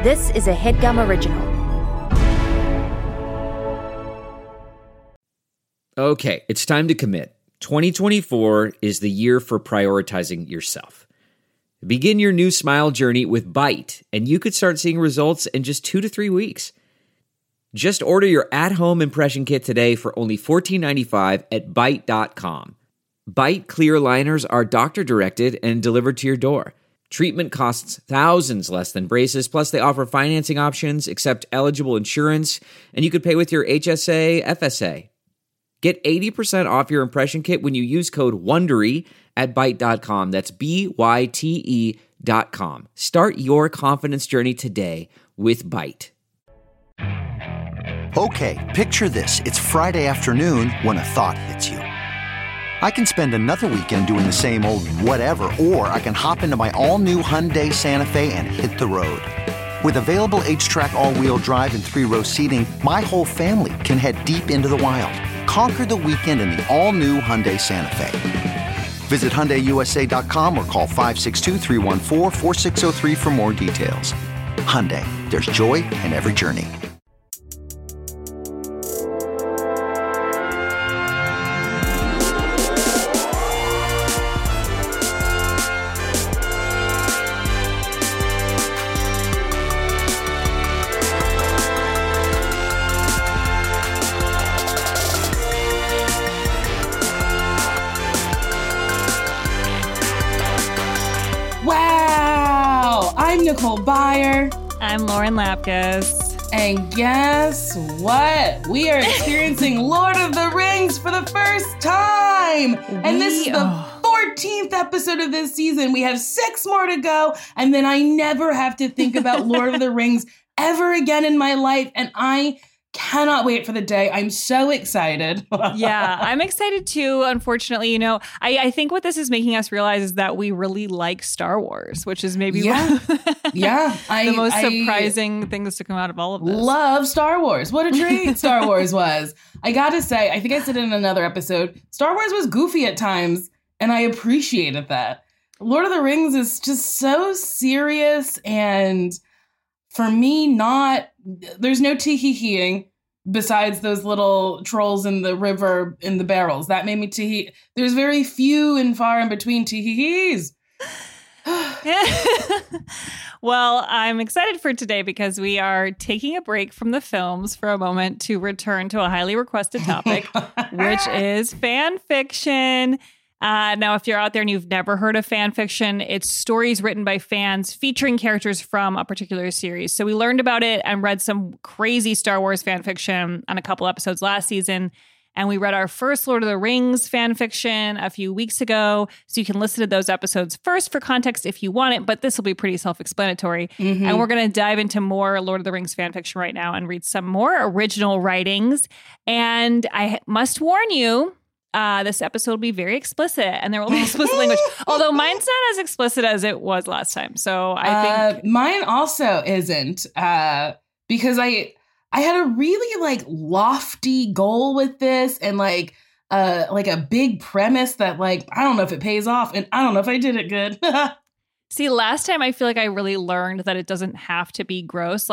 This is a HeadGum original. Okay, it's time to commit. 2024 is the year for prioritizing yourself. Begin your new smile journey with Byte, and you could start seeing results in just 2 to 3 weeks. Just order your at-home impression kit today for only $14.95 at Byte.com. Byte clear liners are doctor-directed and delivered to your door. Treatment costs thousands less than braces, plus they offer financing options, accept eligible insurance, and you could pay with your HSA, FSA. Get 80% off your impression kit when you use code WONDERY at Byte.com. That's BYTE.com. Start your confidence journey today with Byte. Okay, picture this. It's Friday afternoon when a thought hits you. I can spend another weekend doing the same old whatever, or I can hop into my all-new Hyundai Santa Fe and hit the road. With available H-Track all-wheel drive and 3-row seating, my whole family can head deep into the wild. Conquer the weekend in the all-new Hyundai Santa Fe. Visit HyundaiUSA.com or call 562-314-4603 for more details. Hyundai, there's joy in every journey. I'm Nicole Byer. I'm Lauren Lapkus. And guess what? We are experiencing Lord of the Rings for the first time. And this is the 14th episode of this season. We have 6 more to go. And then I never have to think about Lord of the Rings ever again in my life. And I cannot wait for the day. I'm so excited. Yeah, I'm excited too. Unfortunately, you know, I think what this is making us realize is that we really like Star Wars, which is maybe one of the most surprising things to come out of all of this. Love Star Wars. What a treat Star Wars was. I gotta say, I think I said it in another episode, Star Wars was goofy at times, and I appreciated that. Lord of the Rings is just so serious, and for me, there's no tee-hee-heeing besides those little trolls in the river in the barrels. That made me tee-hee. There's very few and far in between tee-hee-hees. Well, I'm excited for today because we are taking a break from the films for a moment to return to a highly requested topic, which is fan fiction. Now, if you're out there and you've never heard of fan fiction, it's stories written by fans featuring characters from a particular series. So we learned about it and read some crazy Star Wars fan fiction on a couple episodes last season. And we read our first Lord of the Rings fan fiction a few weeks ago. So you can listen to those episodes first for context if you want it, but this will be pretty self-explanatory. Mm-hmm. And we're going to dive into more Lord of the Rings fan fiction right now and read some more original writings. And I must warn you, this episode will be very explicit, and there will be explicit language. Although mine's not as explicit as it was last time, so I think mine also isn't because I had a really lofty goal with this, and like a big premise that I don't know if it pays off, and I don't know if I did it good. See, last time I feel like I really learned that it doesn't have to be gross.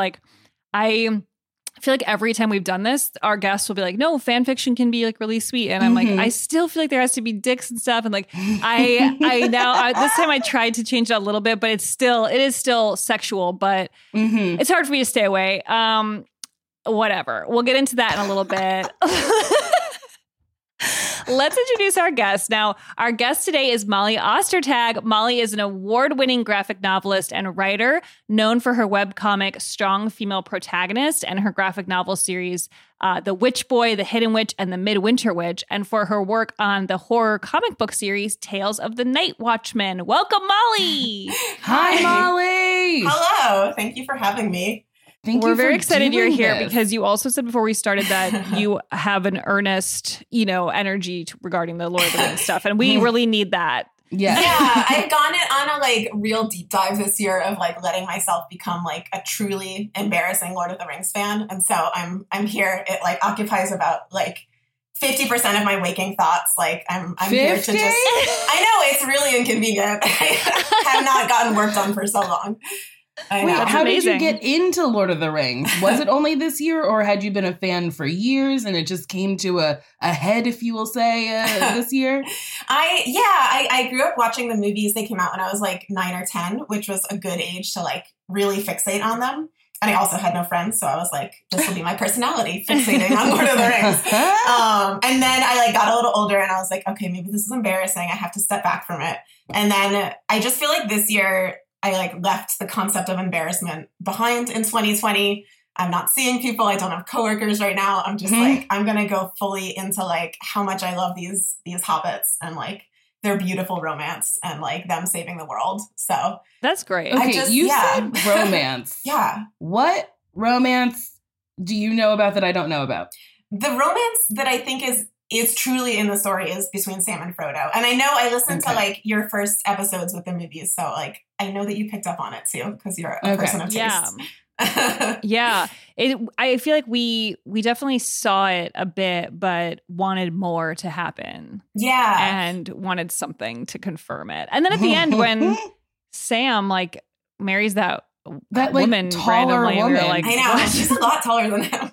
I feel like every time we've done this, our guests will be like, no, fan fiction can be really sweet. And I'm I still feel like there has to be dicks and stuff. And this time I tried to change it a little bit, but it is still sexual, but it's hard for me to stay away. Whatever. We'll get into that in a little bit. Let's introduce our guest. Now, our guest today is Molly Ostertag. Molly is an award-winning graphic novelist and writer known for her webcomic Strong Female Protagonist and her graphic novel series The Witch Boy, The Hidden Witch, and The Midwinter Witch, and for her work on the horror comic book series Tales of the Night Watchman. Welcome, Molly! Hi, Molly! Hello. Thank you for having me. We're very excited you're here because you also said before we started that you have an earnest, energy regarding the Lord of the Rings stuff. And we really need that. Yeah. I've gone on a real deep dive this year of letting myself become a truly embarrassing Lord of the Rings fan. And so I'm here. It occupies about 50% of my waking thoughts. I'm here to just, I know it's really inconvenient. I have not gotten work done for so long. I Wait, know. That's how did you amazing. get into Lord of the Rings? Was it only this year, or had you been a fan for years and it just came to a head, if you will say, this year? I grew up watching the movies. They came out when I was like 9 or 10, which was a good age to like really fixate on them. And I also had no friends, so I was like, this will be my personality, fixating on Lord of the Rings. And then I like got a little older and I was like, okay, maybe this is embarrassing. I have to step back from it. And then I just feel like this year I like left the concept of embarrassment behind in 2020. I'm not seeing people. I don't have coworkers right now. I'm just like, I'm going to go fully into like how much I love these hobbits and like their beautiful romance and like them saving the world. So That's great. Okay, just- you yeah. said romance. yeah, What romance do you know about that I don't know about? the romance that I think is truly in the story is between Sam and Frodo. And I know I listened to Okay. like your first episodes with the movies. So like, I know that you picked up on it too, because you're a Okay. person of taste. Yeah. Yeah. I feel like we definitely saw it a bit, but wanted more to happen yeah. and wanted something to confirm it. And then at the end, when Sam like marries that That, like, woman taller randomly, we were woman. like, I know. what? She's a lot taller than him.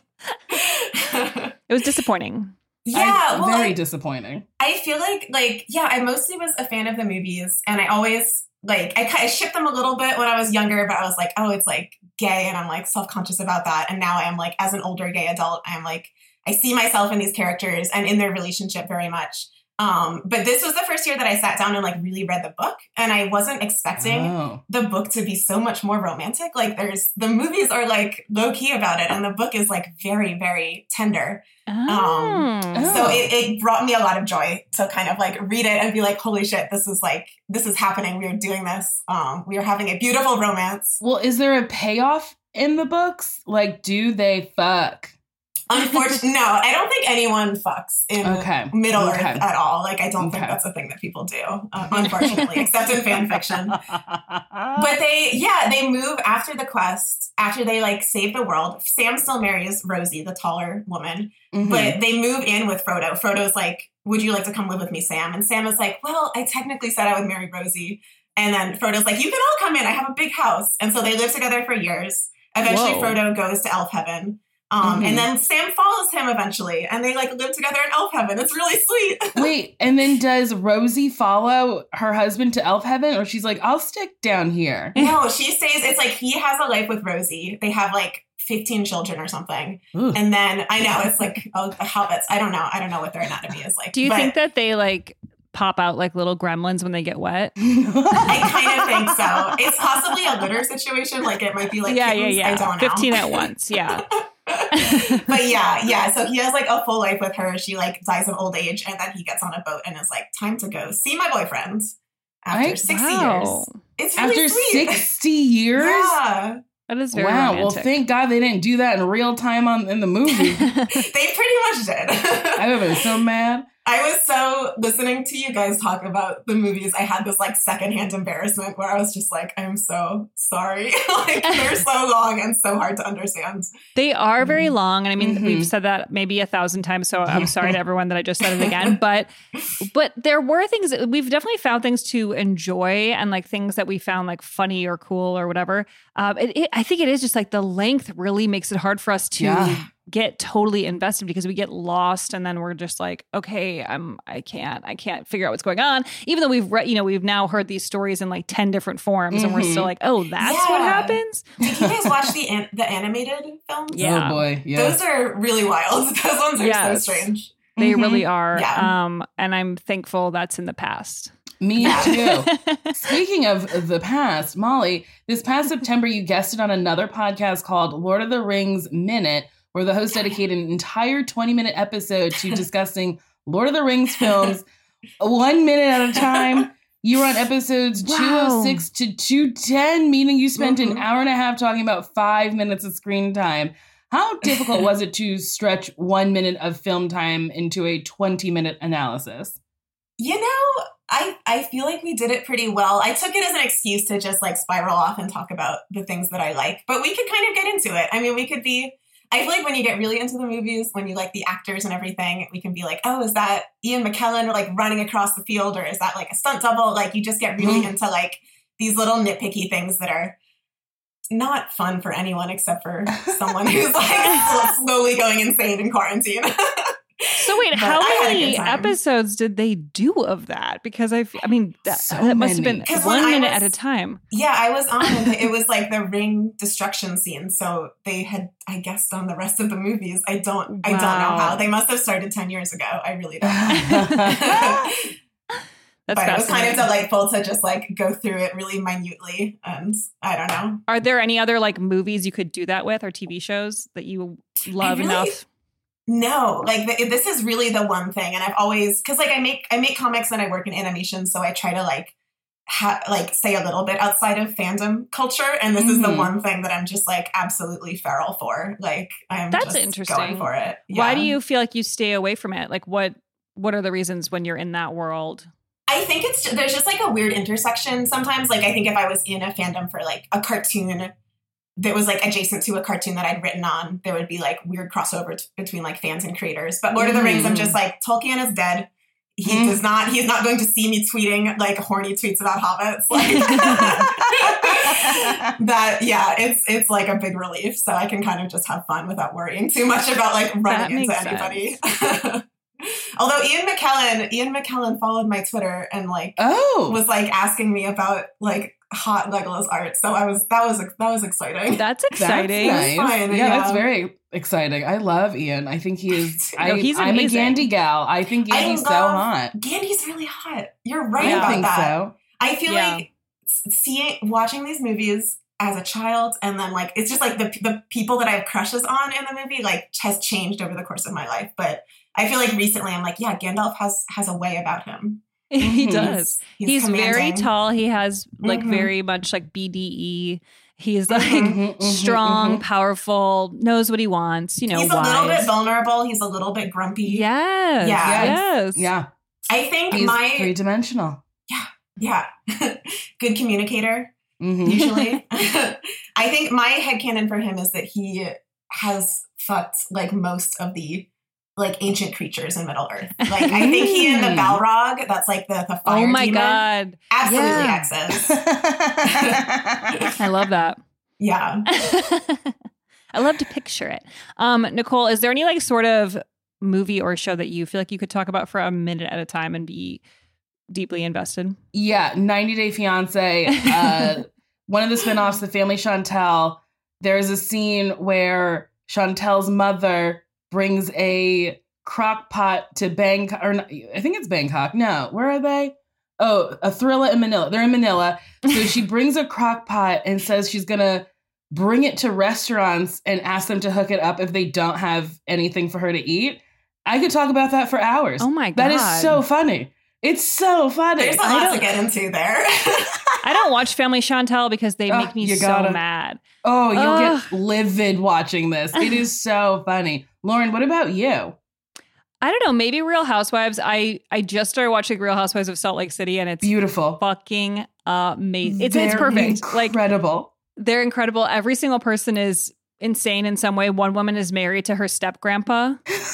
It was disappointing. Yeah. Well, Very disappointing. I feel like, yeah, I mostly was a fan of the movies, and I always like, I shipped them a little bit when I was younger, but I was like, oh, it's like gay, and I'm like self-conscious about that. And now I'm like, as an older gay adult, I'm like, I see myself in these characters and in their relationship very much. But this was the first year that I sat down and like really read the book, and I wasn't expecting Oh. the book to be so much more romantic. Like the movies are like low key about it, and the book is like very, very tender. Oh. So it brought me a lot of joy to kind of like read it and be like, holy shit, this is happening. We are doing this. We are having a beautiful romance. Well, is there a payoff in the books? Like, do they fuck? Unfortunately, no, I don't think anyone fucks in Okay. Middle Okay. Earth at all. Like, I don't think Okay. that's a thing that people do, unfortunately, except in fan fiction. But they move after the quest, after they like save the world. Sam still marries Rosie, the taller woman, Mhm. but they move in with Frodo. Frodo's like, would you like to come live with me, Sam? And Sam is like, well, I technically said I would marry Rosie. And then Frodo's like, you can all come in. I have a big house. And so they live together for years. Eventually, Whoa. Frodo goes to Elf Heaven. Mhm. And then Sam follows him eventually, and they like live together in Elf Heaven. It's really sweet. Wait, and then does Rosie follow her husband to Elf Heaven, or she's like, I'll stick down here? No, she stays. It's like he has a life with Rosie. They have like 15 children or something. Ooh. And then I know it's like hobbits. I don't know what their anatomy is like. Do you but think that they like pop out like little gremlins when they get wet? I kind of think so. It's possibly a litter situation. Like it might be like kittens. I don't know. 15 at once. Yeah. But yeah. So he has like a full life with her. She like dies of old age, and then he gets on a boat and is like, time to go see my boyfriend after 60 Wow. years. It's really After sweet. 60 years? Yeah. That is very Wow. romantic. Well, thank God they didn't do that in real time in the movie. They pretty much did. I would have been so mad. I was so listening to you guys talk about the movies. I had this like secondhand embarrassment where I was just like, I'm so sorry. Like they're so long and so hard to understand. They are very long. And I mean, Mhm. we've said that maybe 1,000 times. So I'm sorry to everyone that I just said it again. But there were things, we've definitely found things to enjoy and like things that we found like funny or cool or whatever. I think it is just like the length really makes it hard for us to Yeah. get totally invested because we get lost and then we're just like, okay, I can't figure out what's going on. Even though we've now heard these stories in like 10 different forms and we're still like, oh, that's what Yeah. happens. Did you guys watch the animated films? Yeah. Oh boy. Yeah. Those are really wild. Those ones are Yes. so strange. They Mhm. really are. Yeah. And I'm thankful that's in the past. Me too. Speaking of the past, Molly, this past September, you guested on another podcast called Lord of the Rings Minute, where the host dedicated an entire 20-minute episode to discussing Lord of the Rings films 1 minute at a time. You were on episodes Wow. 206 to 210, meaning you spent an Mhm. hour and a half talking about 5 minutes of screen time. How difficult was it to stretch 1 minute of film time into a 20-minute analysis? You know, I feel like we did it pretty well. I took it as an excuse to just like spiral off and talk about the things that I like, but we could kind of get into it. I mean, I feel like when you get really into the movies, when you like the actors and everything, we can be like, oh, is that Ian McKellen like running across the field, or is that like a stunt double? Like you just get really into like these little nitpicky things that are not fun for anyone except for someone who's like slowly going insane in quarantine. So wait, But how I had a many good time. episodes did they do of that? Because that So must have been many. 'Cause when 1 I minute was- at a time. Yeah, I was on, and it was like the ring destruction scene. So they had, I guess, done the rest of the movies. I don't know Wow. how. They must have started 10 years ago. I really don't know. That's But it was kind of fascinating. delightful to just like go through it really minutely. And I don't know. Are there any other like movies you could do that with or TV shows that you love really- enough? No, like this is really the one thing. And I've always, because like I make comics and I work in animation, so I try to like stay a little bit outside of fandom culture. And this is the one thing that I'm just like absolutely feral for. Like I'm That's just interesting. going for it. Why Yeah. do you feel like you stay away from it? Like what are the reasons when you're in that world? I think there's just like a weird intersection sometimes. Like I think if I was in a fandom for like a cartoon that was like adjacent to a cartoon that I'd written on, there would be like weird crossover between like fans and creators. But Lord of the Rings, I'm just like, Tolkien is dead. He's not going to see me tweeting like horny tweets about hobbits. Like that, yeah, it's like a big relief. So I can kind of just have fun without worrying too much about like running into makes anybody. Although Ian McKellen followed my Twitter and like was like asking me about like hot Legolas art. So that was exciting. That's exciting. That's nice. fine, Yeah, yeah. that's very exciting. I love Ian. I think he is. No, he's I'm a amazing. Gandhi gal. I think Gandhi's so hot. Gandhi's really hot. You're right I about think that. so. I feel Yeah. like watching these movies as a child, and then like it's just like the people that I have crushes on in the movie like has changed over the course of my life. But I feel like recently I'm like, yeah, Gandalf has a way about him. He Mhm. does. He's very commanding. tall. He has like Mhm. very much like BDE. He's like Mhm, mhm, strong, mhm. powerful, knows what he wants, you know, He's a little bit wise. vulnerable. He's a little bit grumpy. Yes. Yeah. Yes. Yeah, I think he's my 3-dimensional. yeah good communicator. Mhm. Usually. I think my headcanon for him is that he has fucked like most of the like ancient creatures in Middle Earth. Like I think he and the Balrog, that's like the fire Oh my demon, God. absolutely Yeah. exes. I love that. Yeah. I love to picture it. Nicole, is there any like sort of movie or show that you feel like you could talk about for a minute at a time and be deeply invested? Yeah, 90 Day Fiance. One of the spinoffs, The Family Chantel. There's a scene where Chantel's mother brings a crock pot to Bangkok, or I think it's Bangkok. No, where are they? Oh, a Thrilla in Manila. They're in Manila. So she brings a crock pot and says she's going to bring it to restaurants and ask them to hook it up if they don't have anything for her to eat. I could talk about that for hours. Oh my God. That is so funny. It's so funny. There's a lot to get into there. I don't watch Family Chantel because they Oh, make me you so gotta. mad. Oh, you'll Ugh. get livid watching this. It is so funny. Lauren, what about you? I don't know, maybe Real Housewives. I just started watching Real Housewives of Salt Lake City and it's Beautiful. fucking amazing. It's Very perfect. Like Incredible. they're incredible. Every single person is insane in some way. One woman is married to her step grandpa.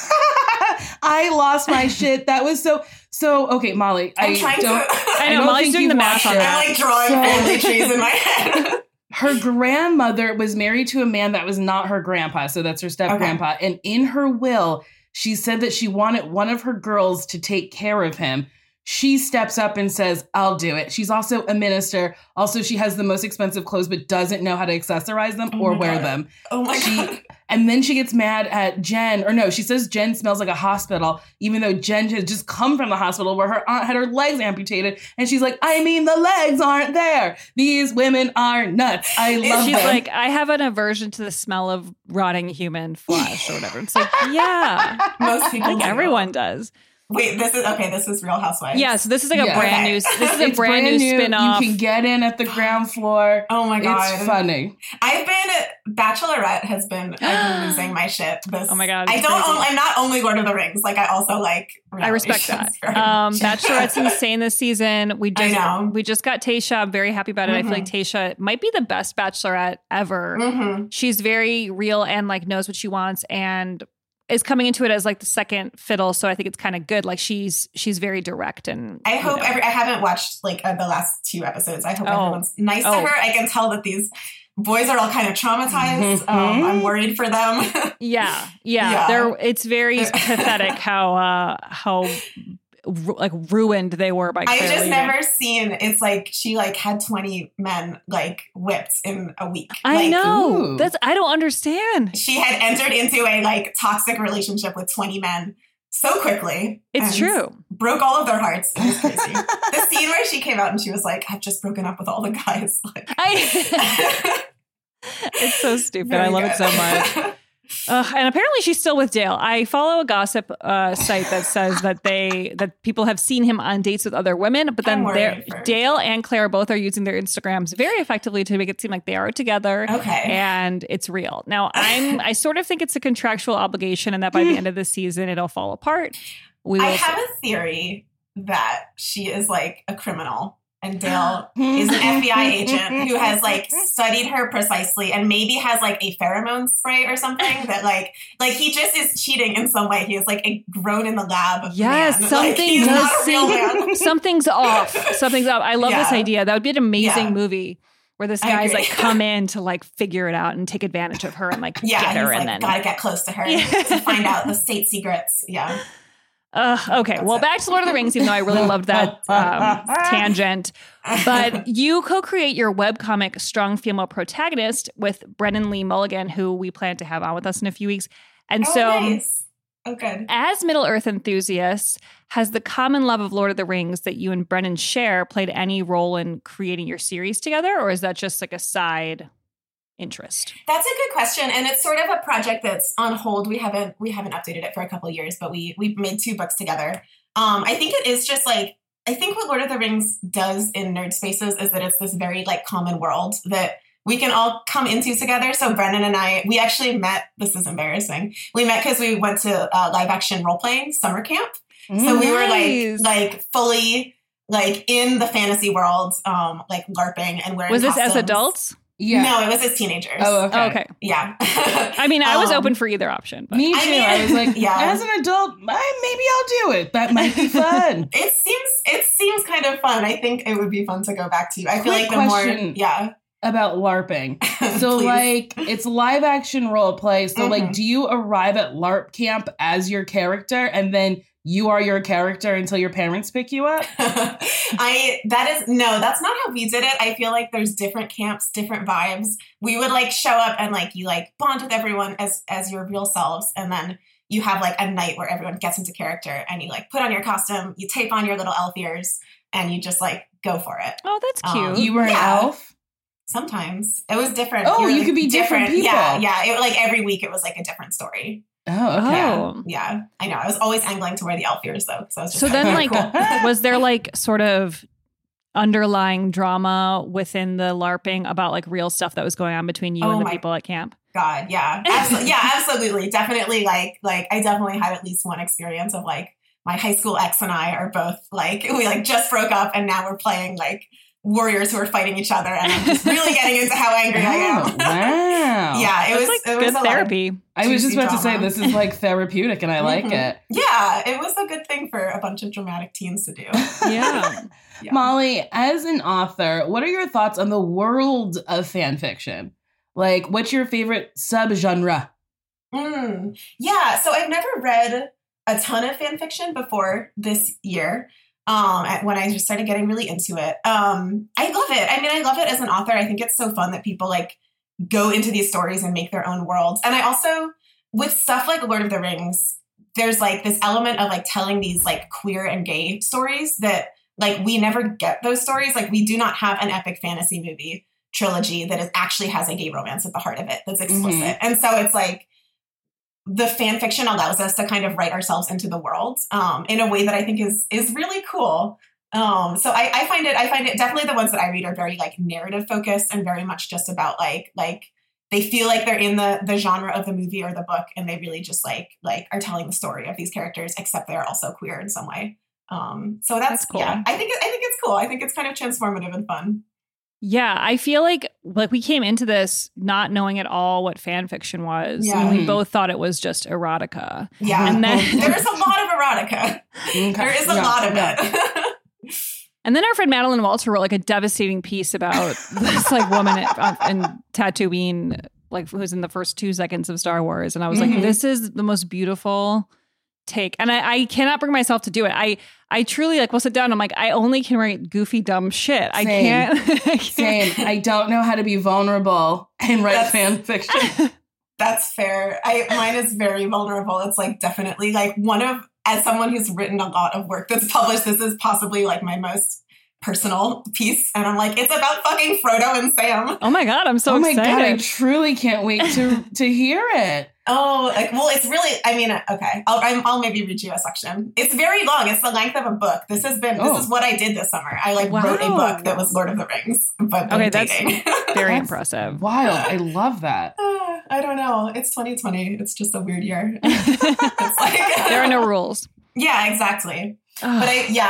I lost my shit. That was so okay, Molly. I'm trying to I know, don't Molly's think doing you've the math watched on it. that. I'm like drawing So- family trees in my head. Her grandmother was married to a man that was not her grandpa, so that's her step grandpa. And in her will, she said that she wanted one of her girls to take care of him. She steps up and says, I'll do it. She's also a minister. Also, she has the most expensive clothes, but doesn't know how to accessorize them or my wear God. them. Oh my God. And then she gets mad at Jen, or no, she says Jen smells like a hospital, even though Jen had just come from the hospital where her aunt had her legs amputated. And she's like, I mean, the legs aren't there. These women are nuts. I love She's them. like, I have an aversion to the smell of rotting human flesh or whatever. It's like, yeah, Most people like do. everyone does. Wait, this is Real Housewives. Yeah, so this is like a Yeah. brand new. Okay. This is a It's brand new spin-off. You can get in at the ground floor. Oh my God. It's funny. Bachelorette has been, I've been losing my shit. Oh my God, I it's don't, crazy. I'm not only Lord of the Rings, like I also like I respect that. reality shows very much. Bachelorette's insane this season. We I know. just got Tayshia. I'm very happy about it. I feel like Tayshia might be the best Bachelorette ever. Mhm. She's very real and like knows what she wants and is coming into it as like the second fiddle. So I think it's kind of good. Like she's very direct and I you hope know. I haven't watched like the last 2 episodes. I hope Oh. everyone's nice to Oh. her. I can tell that these boys are all kind of traumatized. I'm worried for them. Yeah. Yeah. It's very pathetic how like ruined they were by Claire I've just leaving. never seen, it's like she like had 20 men like whipped in a week. I Like, know. ooh. I don't understand. she had entered into a like toxic relationship with 20 men so quickly. It's and true. Broke all of their hearts. It was crazy. The scene where she came out and she was like, I've just broken up with all the guys. Like, It's so stupid. very I love it so good. much. And apparently she's still with Dale. I follow a gossip site that says that people have seen him on dates with other women, but then I'm worried for- Dale and Claire both are using their Instagrams very effectively to make it seem like they are together. Okay. And it's real. Now, I sort of think it's a contractual obligation and that by the end of the season, it'll fall apart. We will I have a theory that she is like a criminal and Dale is an FBI agent who has like studied her precisely and maybe has like a pheromone spray or something that like he just is cheating in some way. He is like a grown in the lab. Yes, man. something Like, he's does not a real man. something's off. Something's up. I love this Yeah. idea. That would be an amazing Yeah. movie where this I guy's agree. like come in to like figure it out and take advantage of her and like Yeah, get he's her like, and then gotta get close to her Yeah. to find out the state secrets. Yeah. okay. Well, it. back to Lord of the Rings, even though I really loved that tangent. But you co-create your webcomic Strong Female Protagonist with Brennan Lee Mulligan, who we plan to have on with us in a few weeks. And so Nice. Oh, good. as Middle-earth enthusiasts, has the common love of Lord of the Rings that you and Brennan share played any role in creating your series together? Or is that just like a side interest? That's a good question, and it's sort of a project that's on hold. We haven't updated it for a couple of years, but we made 2 books together. I think it is just like, I think what Lord of the Rings does in nerd spaces is that it's this very like common world that we can all come into together. So Brennan and I, we actually met. This is embarrassing. We met because we went to live action role playing summer camp. So we were like fully like in the fantasy world, like LARPing and wearing. Was this as costumes. adults? Yeah. No, it was as teenagers. Oh, okay. Oh, okay. Yeah. I mean, I was open for either option. But. Me too. I was like, Yeah. as an adult, maybe I'll do it. That might be fun. It seems kind of fun. I think it would be fun to go back to. I feel Quick like the question. more, yeah. About LARPing. So Please. like it's live action role play. So like Mhm. do you arrive at LARP camp as your character and then you are your character until your parents pick you up? That's not how we did it. I feel like there's different camps, different vibes. We would like show up and like you like bond with everyone as your real selves, and then you have like a night where everyone gets into character and you like put on your costume, you tape on your little elf ears, and you just like go for it. Oh, that's cute. You were an Yeah. elf? Sometimes it was different. Oh, were you could be different people. Yeah. It like every week it was like a different story. Oh, okay. Oh. Yeah, I know. I was always angling to wear the elf ears though, because I was just So then, like, like, cool. was there like sort of underlying drama within the LARPing about like real stuff that was going on between you Oh and the my- people at camp? God, yeah, absolutely, definitely. Like I definitely had at least one experience of like my high school ex and I are both like we like just broke up and now we're playing like warriors who are fighting each other, and I'm just really getting into how angry I am. Oh, wow. Yeah, it That's was like it was good a lot of- therapy. I was just juicy about to say drama. this is like therapeutic and I like Mhm. it. Yeah, it was a good thing for a bunch of dramatic teens to do. Yeah. Yeah. Molly, as an author, what are your thoughts on the world of fan fiction? Like, what's your favorite subgenre? Yeah, so I've never read a ton of fan fiction before this year. When I just started getting really into it. I love it. I mean, I love it as an author. I think it's so fun that people like go into these stories and make their own worlds. And I also, with stuff like Lord of the Rings, there's like this element of like telling these like queer and gay stories that like we never get those stories. Like we do not have an epic fantasy movie trilogy that actually has a gay romance at the heart of it that's explicit. Mhm. And so it's like, the fan fiction allows us to kind of write ourselves into the world in a way that I think is really cool. So I find it definitely the ones that I read are very like narrative focused and very much just about like they feel like they're in the genre of the movie or the book, and they really just like are telling the story of these characters, except they're also queer in some way. So that's cool. Yeah, I think it's cool. I think it's kind of transformative and fun. Yeah, I feel like we came into this not knowing at all what fan fiction was. Yeah. And we both thought it was just erotica. Yeah, And then- there's a lot of erotica. Okay. There is a Yeah, lot of yeah. it. And then our friend Madeline Walter wrote like a devastating piece about this like woman in Tatooine, like who's in the first 2 seconds of Star Wars. And I was like, this is the most beautiful take. And I cannot bring myself to do it. I truly like will sit down. I'm like, I only can write goofy, dumb shit. I can't. Same. I don't know how to be vulnerable and write fan fiction. That's fair. Mine is very vulnerable. It's like definitely like as someone who's written a lot of work that's published, this is possibly like my most personal piece. And I'm like, it's about fucking Frodo and Sam. Oh my God, I'm so excited. Oh my God, I truly can't wait to hear it. Oh, like, well, it's really, I mean, okay. I'll maybe read you a section. It's very long. It's the length of a book. This is what I did this summer. I wrote a book that was Lord of the Rings, but okay, dating. That's very impressive. Wild. I love that. I don't know. It's 2020. It's just a weird year. It's like there are no rules. Yeah, exactly. But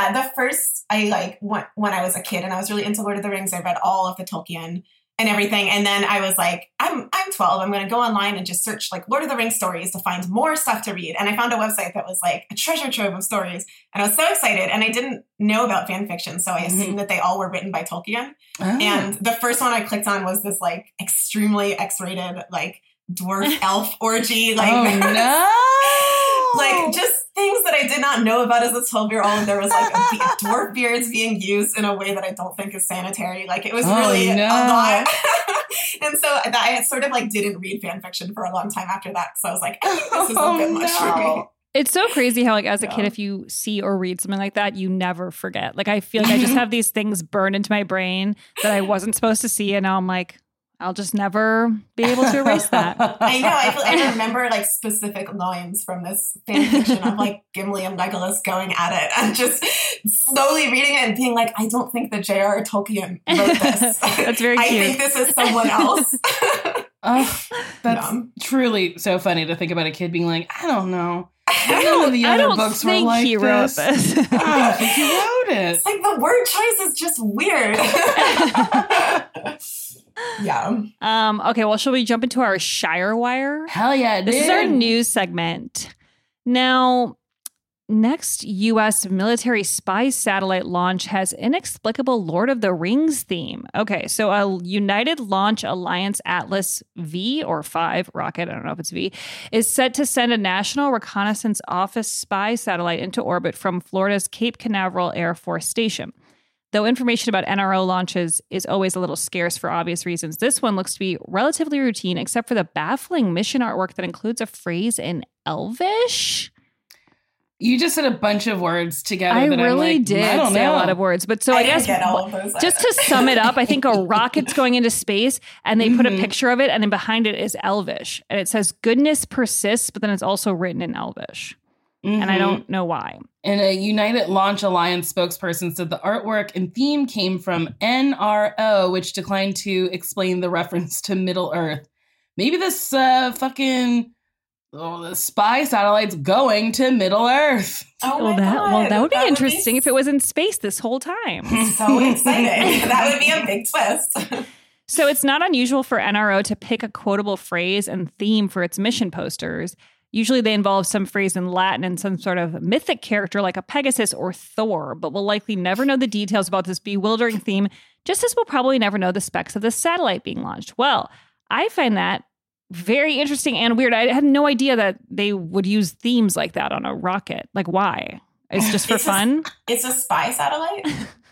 when I was a kid and I was really into Lord of the Rings, I read all of the Tolkien and everything. And then I was like, I'm 12. I'm going to go online and just search like Lord of the Rings stories to find more stuff to read. And I found a website that was like a treasure trove of stories. And I was so excited. And I didn't know about fan fiction. So I assumed that they all were written by Tolkien. Oh. And the first one I clicked on was this like extremely X-rated, like dwarf elf orgy. Like, oh no! Like just things that I did not know about as a 12-year-old. There was like dwarf beards being used in a way that I don't think is sanitary. Like it was really a lot. And so I sort of like didn't read fan fiction for a long time after that. So I was like, I think this is a bit much for me. It's so crazy how like as a kid, if you see or read something like that, you never forget. Like I feel like I just have these things burned into my brain that I wasn't supposed to see. And now I'm like, I'll just never be able to erase that. I know. I remember like specific lines from this fan fiction of like Gimli and Legolas going at it and just slowly reading it and being like, I don't think that J.R.R. Tolkien wrote this. That's very cute. I think this is someone else. That's truly so funny to think about a kid being like, I don't know. None of the other books were like he wrote this. I don't think he wrote it. It's like the word choice is just weird. Yeah. Okay, well, shall we jump into our Shire Wire? Hell yeah, dude. This is our news segment. Now, next U.S. military spy satellite launch has inexplicable Lord of the Rings theme. Okay, so a United Launch Alliance Atlas V or 5 rocket, I don't know if it's V, is set to send a National Reconnaissance Office spy satellite into orbit from Florida's Cape Canaveral Air Force Station. Though information about NRO launches is always a little scarce for obvious reasons, this one looks to be relatively routine, except for the baffling mission artwork that includes a phrase in Elvish. You just said a bunch of words together. I that really I'm like, did I don't say know. a lot of words. But so I guess get all of those just to sum it up, I think a rocket's going into space and they put a picture of it and then behind it is Elvish. And it says goodness persists, but then it's also written in Elvish. And I don't know why. And a United Launch Alliance spokesperson said the artwork and theme came from NRO, which declined to explain the reference to Middle Earth. Maybe this the spy satellite's going to Middle Earth. Oh my God. That would be interesting if it was in space this whole time. So exciting. That would be a big twist. So it's not unusual for NRO to pick a quotable phrase and theme for its mission posters. Usually they involve some phrase in Latin and some sort of mythic character like a Pegasus or Thor, but we'll likely never know the details about this bewildering theme, just as we'll probably never know the specs of the satellite being launched. Well, I find that very interesting and weird. I had no idea that they would use themes like that on a rocket. Like, why? It's just for fun? It's a spy satellite?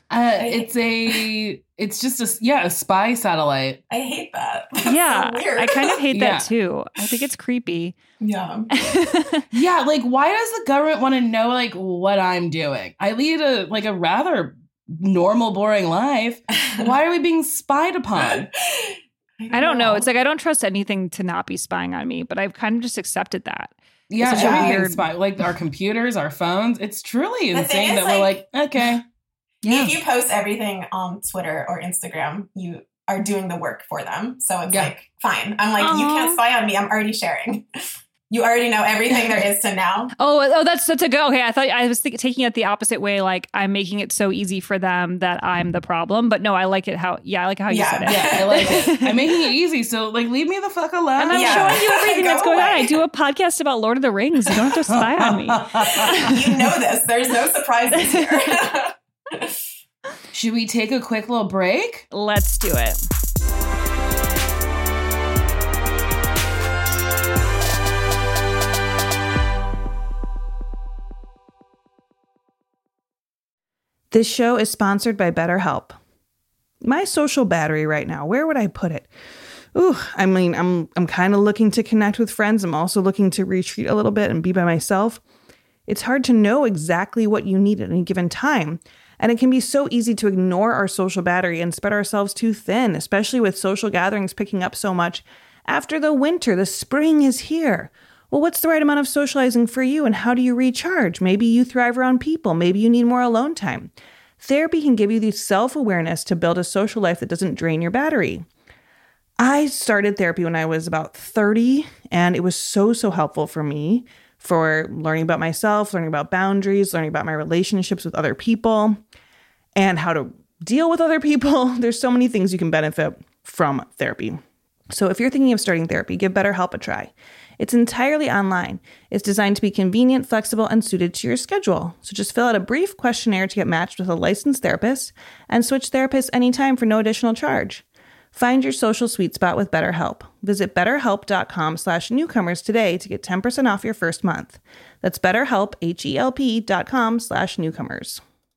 It's just a spy satellite. I hate that. That's yeah, so weird. I kind of hate that too. I think it's creepy. Yeah. Yeah, like why does the government want to know like what I'm doing? I lead a rather normal, boring life. Why are we being spied upon? I don't know. It's like I don't trust anything to not be spying on me, but I've kind of just accepted that. Yeah, everything's spy. Like our computers, our phones. It's truly insane that we're like, okay. Yeah. If you post everything on Twitter or Instagram, you are doing the work for them. So it's like, fine. I'm like, you can't spy on me. I'm already sharing. You already know everything there is to know. Oh, that's a good. Okay, I thought I was taking it the opposite way. Like I'm making it so easy for them that I'm the problem. But no, I like it how. Yeah, I like how you said it. Yeah, I like it. I'm making it easy. So like, leave me the fuck alone. And I'm showing you everything that's going on. I do a podcast about Lord of the Rings. You don't have to spy on me. You know this. There's no surprises here. Should we take a quick little break? Let's do it. This show is sponsored by BetterHelp. My social battery right now, where would I put it? I'm kind of looking to connect with friends. I'm also looking to retreat a little bit and be by myself. It's hard to know exactly what you need at any given time. And it can be so easy to ignore our social battery and spread ourselves too thin, especially with social gatherings picking up so much. After the winter, the spring is here. Well, what's the right amount of socializing for you, and how do you recharge? Maybe you thrive around people. Maybe you need more alone time. Therapy can give you the self-awareness to build a social life that doesn't drain your battery. I started therapy when I was about 30, and it was so helpful for me for learning about myself, learning about boundaries, learning about my relationships with other people, and how to deal with other people. There's so many things you can benefit from therapy. So if you're thinking of starting therapy, give BetterHelp a try. It's entirely online. It's designed to be convenient, flexible, and suited to your schedule. So just fill out a brief questionnaire to get matched with a licensed therapist and switch therapists anytime for no additional charge. Find your social sweet spot with BetterHelp. Visit betterhelp.com/newcomers today to get 10% off your first month. That's BetterHelp, HELP.com/newcomers.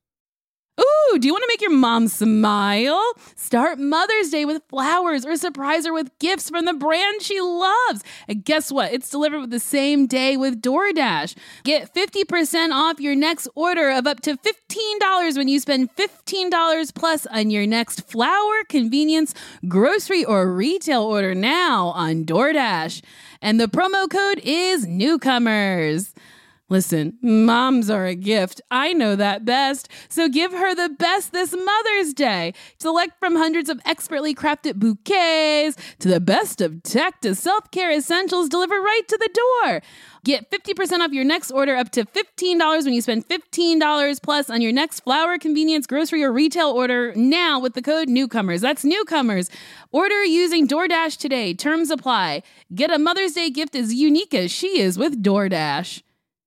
Ooh, do you want to make your mom smile? Start Mother's Day with flowers or surprise her with gifts from the brand she loves. And guess what? It's delivered with the same day with DoorDash. Get 50% off your next order of up to $15 when you spend $15 plus on your next flower, convenience, grocery, or retail order now on DoorDash. And the promo code is Newcomers. Listen, moms are a gift. I know that best. So give her the best this Mother's Day. Select from hundreds of expertly crafted bouquets to the best of tech to self-care essentials delivered right to the door. Get 50% off your next order up to $15 when you spend $15 plus on your next flower, convenience, grocery, or retail order now with the code Newcomers. That's Newcomers. Order using DoorDash today. Terms apply. Get a Mother's Day gift as unique as she is with DoorDash.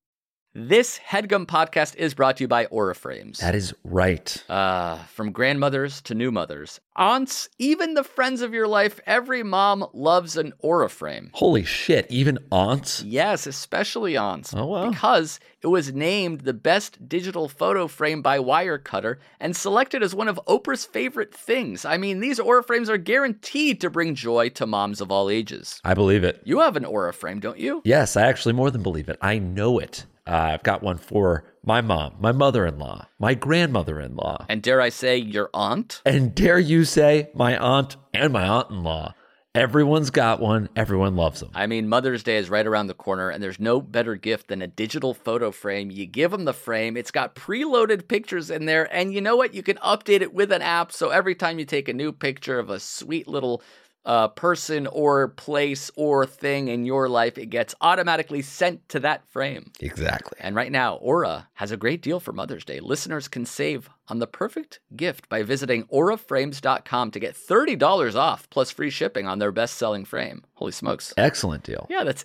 This HeadGum podcast is brought to you by Aura Frames. That is right. From grandmothers to new mothers, aunts, even the friends of your life, every mom loves an Aura Frame. Holy shit, even aunts? Yes, especially aunts. Oh, wow. Because it was named the best digital photo frame by Wirecutter and selected as one of Oprah's favorite things. I mean, these Aura Frames are guaranteed to bring joy to moms of all ages. I believe it. You have an Aura Frame, don't you? Yes, I actually more than believe it. I know it. I've got one for my mom, my mother-in-law, my grandmother-in-law. And dare I say, your aunt? And dare you say, my aunt and my aunt-in-law. Everyone's got one. Everyone loves them. I mean, Mother's Day is right around the corner, and there's no better gift than a digital photo frame. You give them the frame. It's got preloaded pictures in there, and you know what? You can update it with an app, so every time you take a new picture of a sweet little person or place or thing in your life, it gets automatically sent to that frame. Exactly. And right now, Aura has a great deal for Mother's Day. Listeners can save on the perfect gift by visiting auraframes.com to get $30 off plus free shipping on their best-selling frame. Holy smokes. Excellent deal. Yeah, that's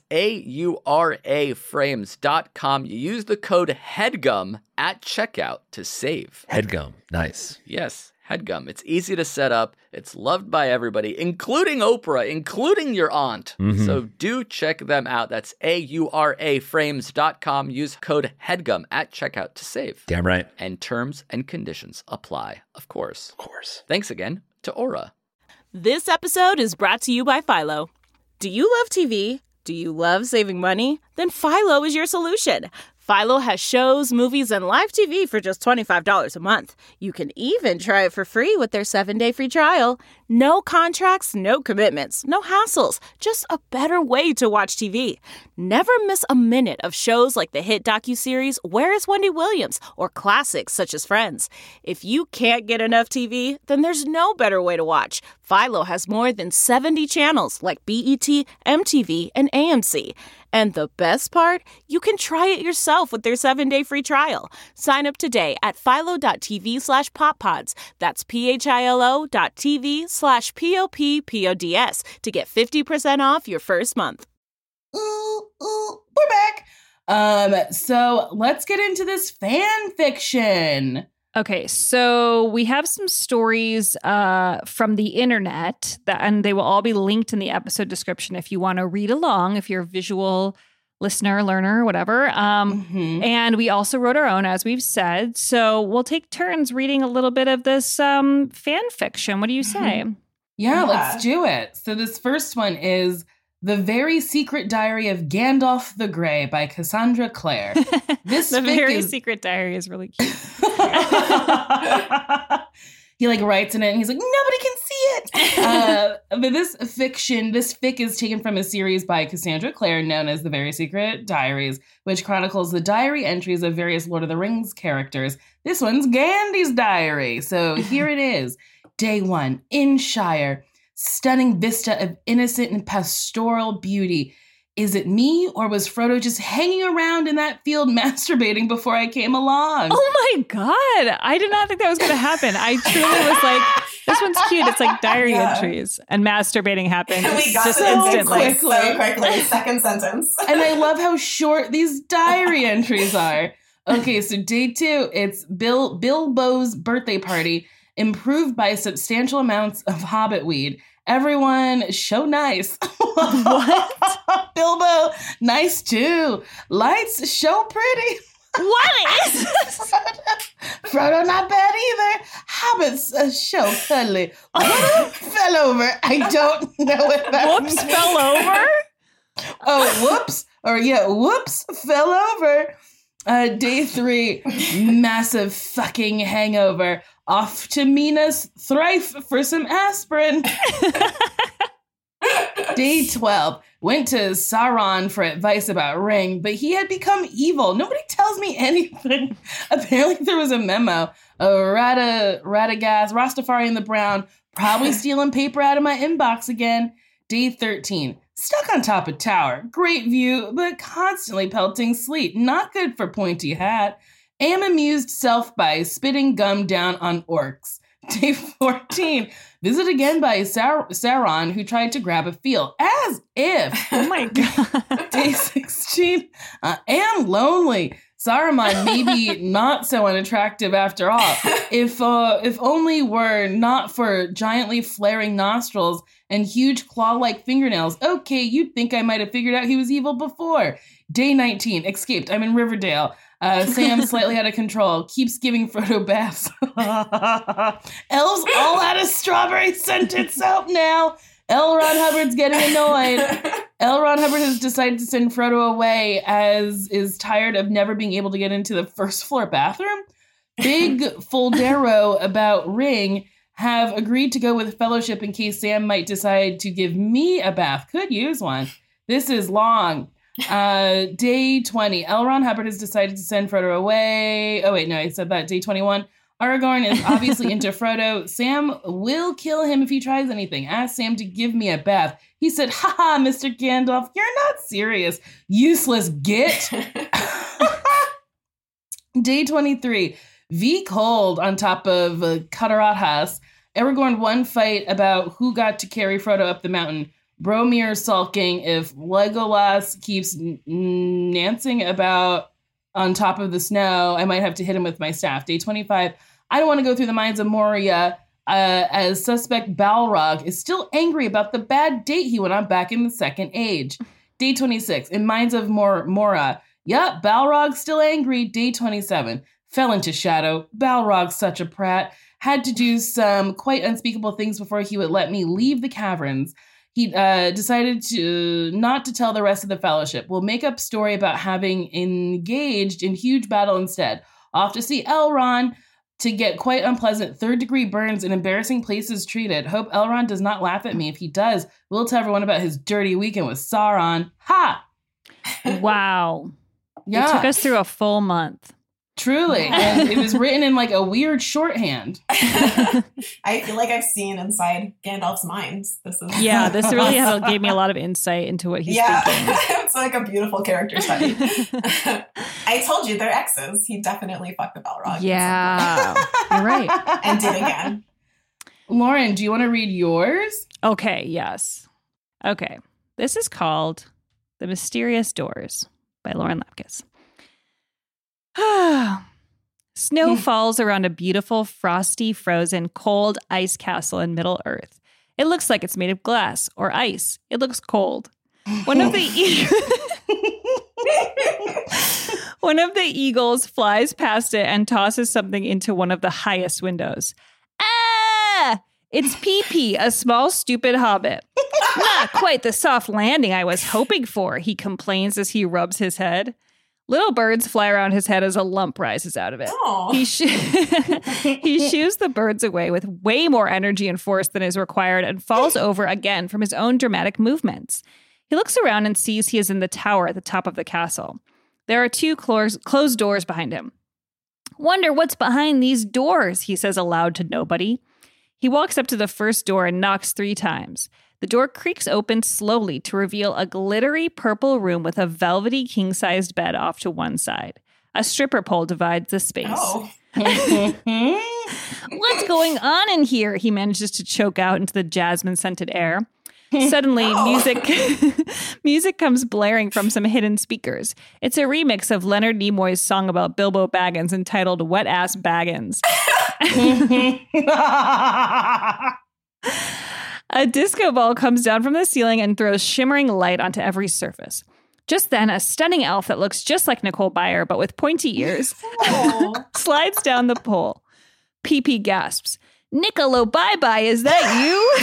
auraframes.com. You use the code HEADGUM at checkout to save. HeadGum. Nice. Yes. HeadGum. It's easy to set up. It's loved by everybody, including Oprah, including your aunt. Mm-hmm. So do check them out. That's auraframes.com. Use code HEADGUM at checkout to save. Damn right. And terms and conditions apply, of course. Of course. Thanks again to Aura. This episode is brought to you by Philo. Do you love TV? Do you love saving money? Then Philo is your solution. Philo has shows, movies, and live TV for just $25 a month. You can even try it for free with their 7-day free trial. No contracts, no commitments, no hassles. Just a better way to watch TV. Never miss a minute of shows like the hit docuseries Where is Wendy Williams? Or classics such as Friends. If you can't get enough TV, then there's no better way to watch. Philo has more than 70 channels like BET, MTV, and AMC. And the best part? You can try it yourself with their 7-day free trial. Sign up today at philo.tv/poppods. That's philo.tv/POPPODS to get 50% off your first month. We're back. So let's get into this fan fiction. Okay, so we have some stories from the internet, and they will all be linked in the episode description if you want to read along, if you're a visual listener, learner, whatever. And we also wrote our own, as we've said. So we'll take turns reading a little bit of this fan fiction. What do you say? Yeah, let's do it. So this first one is The Very Secret Diary of Gandalf the Grey by Cassandra Clare. This The Very Secret Diary is really cute. He like writes in it and he's like, nobody can see it. But this fic is taken from a series by Cassandra Clare known as The Very Secret Diaries, which chronicles the diary entries of various Lord of the Rings characters. This one's Gandhi's diary. So here it is. Day 1, in Shire. Stunning vista of innocent and pastoral beauty. Is it me, or was Frodo just hanging around in that field masturbating before I came along? Oh my God. I did not think that was going to happen. I truly was like, this one's cute. It's like diary entries, and masturbating happened We got just to the instantly. so quickly. Second sentence. And I love how short these diary entries are. Okay, so day 2, it's Bilbo's birthday party, improved by substantial amounts of hobbit weed. Everyone, show nice. What? Bilbo, nice too. Lights, show pretty. What is this? Frodo, not bad either. Hobbits, show cuddly. Fell over. I don't know what that Whoops, means. fell over? Oh, whoops. Or yeah, whoops, fell over. Day 3, massive fucking hangover. Off to Minas Thrice for some aspirin. Day 12, went to Sauron for advice about Ring, but he had become evil. Nobody tells me anything. Apparently there was a memo. Radagast, Rastafari in the Brown, probably stealing paper out of my inbox again. Day 13, stuck on top of tower. Great view, but constantly pelting sleet. Not good for pointy hat. Am amused self by spitting gum down on orcs. Day 14, visit again by Sauron, who tried to grab a feel. As if. Oh my God. Day 16, am lonely. Saruman maybe not so unattractive after all. If only were not for giantly flaring nostrils and huge claw-like fingernails. Okay, you'd think I might have figured out he was evil before. Day 19, escaped. I'm in Riverdale. Sam slightly out of control. Keeps giving Frodo baths. Elves all out of strawberry scented soap now. L. Ron Hubbard's getting annoyed. L. Ron Hubbard has decided to send Frodo away as is tired of never being able to get into the first floor bathroom. Big Foldero about Ring have agreed to go with Fellowship in case Sam might decide to give me a bath. Could use one. This is long. Day 20. L. Ron Hubbard has decided to send Frodo away. Oh, wait, no, I said that. Day 21. Aragorn is obviously into Frodo. Sam will kill him if he tries anything. Ask Sam to give me a bath. He said, haha, Mr. Gandalf, you're not serious. Useless git. Day 23. V cold on top of Cataratas. Aragorn won fight about who got to carry Frodo up the mountain. Boromir sulking if Legolas keeps nancing about on top of the snow. I might have to hit him with my staff. Day 25. I don't want to go through the mines of Moria as suspect Balrog is still angry about the bad date he went on back in the Second Age. Day 26. In Mines of Mora. Yup, Balrog's still angry. Day 27. Fell into shadow. Balrog's such a prat. Had to do some quite unspeakable things before he would let me leave the caverns. He decided to not to tell the rest of the Fellowship. We'll make up story about having engaged in huge battle instead. Off to see Elrond to get quite unpleasant third-degree burns and embarrassing places treated. Hope Elrond does not laugh at me. If he does, we'll tell everyone about his dirty weekend with Sauron. Ha! Wow. Yeah. It took us through a full month. Truly. And it was written in like a weird shorthand. I feel like I've seen inside Gandalf's mind. This really gave me a lot of insight into what he's thinking. It's like a beautiful character study. I told you they're exes. He definitely fucked the Balrog. Yeah, you're right. And did again. Lauren, do you want to read yours? Okay, yes. Okay. This is called The Mysterious Doors by Lauren Lapkus. Snow falls around a beautiful, frosty, frozen, cold ice castle in Middle Earth. It looks like it's made of glass or ice. It looks cold. One of the eagles flies past it and tosses something into one of the highest windows. Ah! It's Pee-Pee, a small, stupid hobbit. Not quite the soft landing I was hoping for, he complains as he rubs his head. Little birds fly around his head as a lump rises out of it. He shoos the birds away with way more energy and force than is required and falls over again from his own dramatic movements. He looks around and sees he is in the tower at the top of the castle. There are 2 closed doors behind him. Wonder what's behind these doors, he says aloud to nobody. He walks up to the first door and knocks 3 times. The door creaks open slowly to reveal a glittery purple room with a velvety king-sized bed off to one side. A stripper pole divides the space. Oh. What's going on in here? He manages to choke out into the jasmine-scented air. Suddenly, music comes blaring from some hidden speakers. It's a remix of Leonard Nimoy's song about Bilbo Baggins entitled Wet Ass Baggins. A disco ball comes down from the ceiling and throws shimmering light onto every surface. Just then, a stunning elf that looks just like Nicole Byer, but with pointy ears, slides down the pole. Pee-Pee gasps, "Niccolo Bye-Bye, is that you?"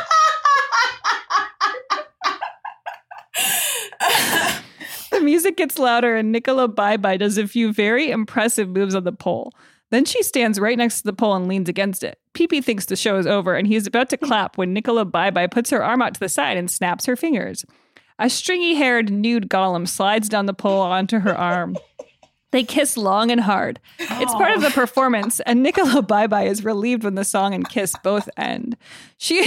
The music gets louder and Niccolo Bye-Bye does a few very impressive moves on the pole. Then she stands right next to the pole and leans against it. Pee-Pee thinks the show is over and he is about to clap when Niccolo Bye-Bye puts her arm out to the side and snaps her fingers. A stringy-haired nude golem slides down the pole onto her arm. They kiss long and hard. It's part of the performance, and Niccolo Bye-Bye is relieved when the song and kiss both end. She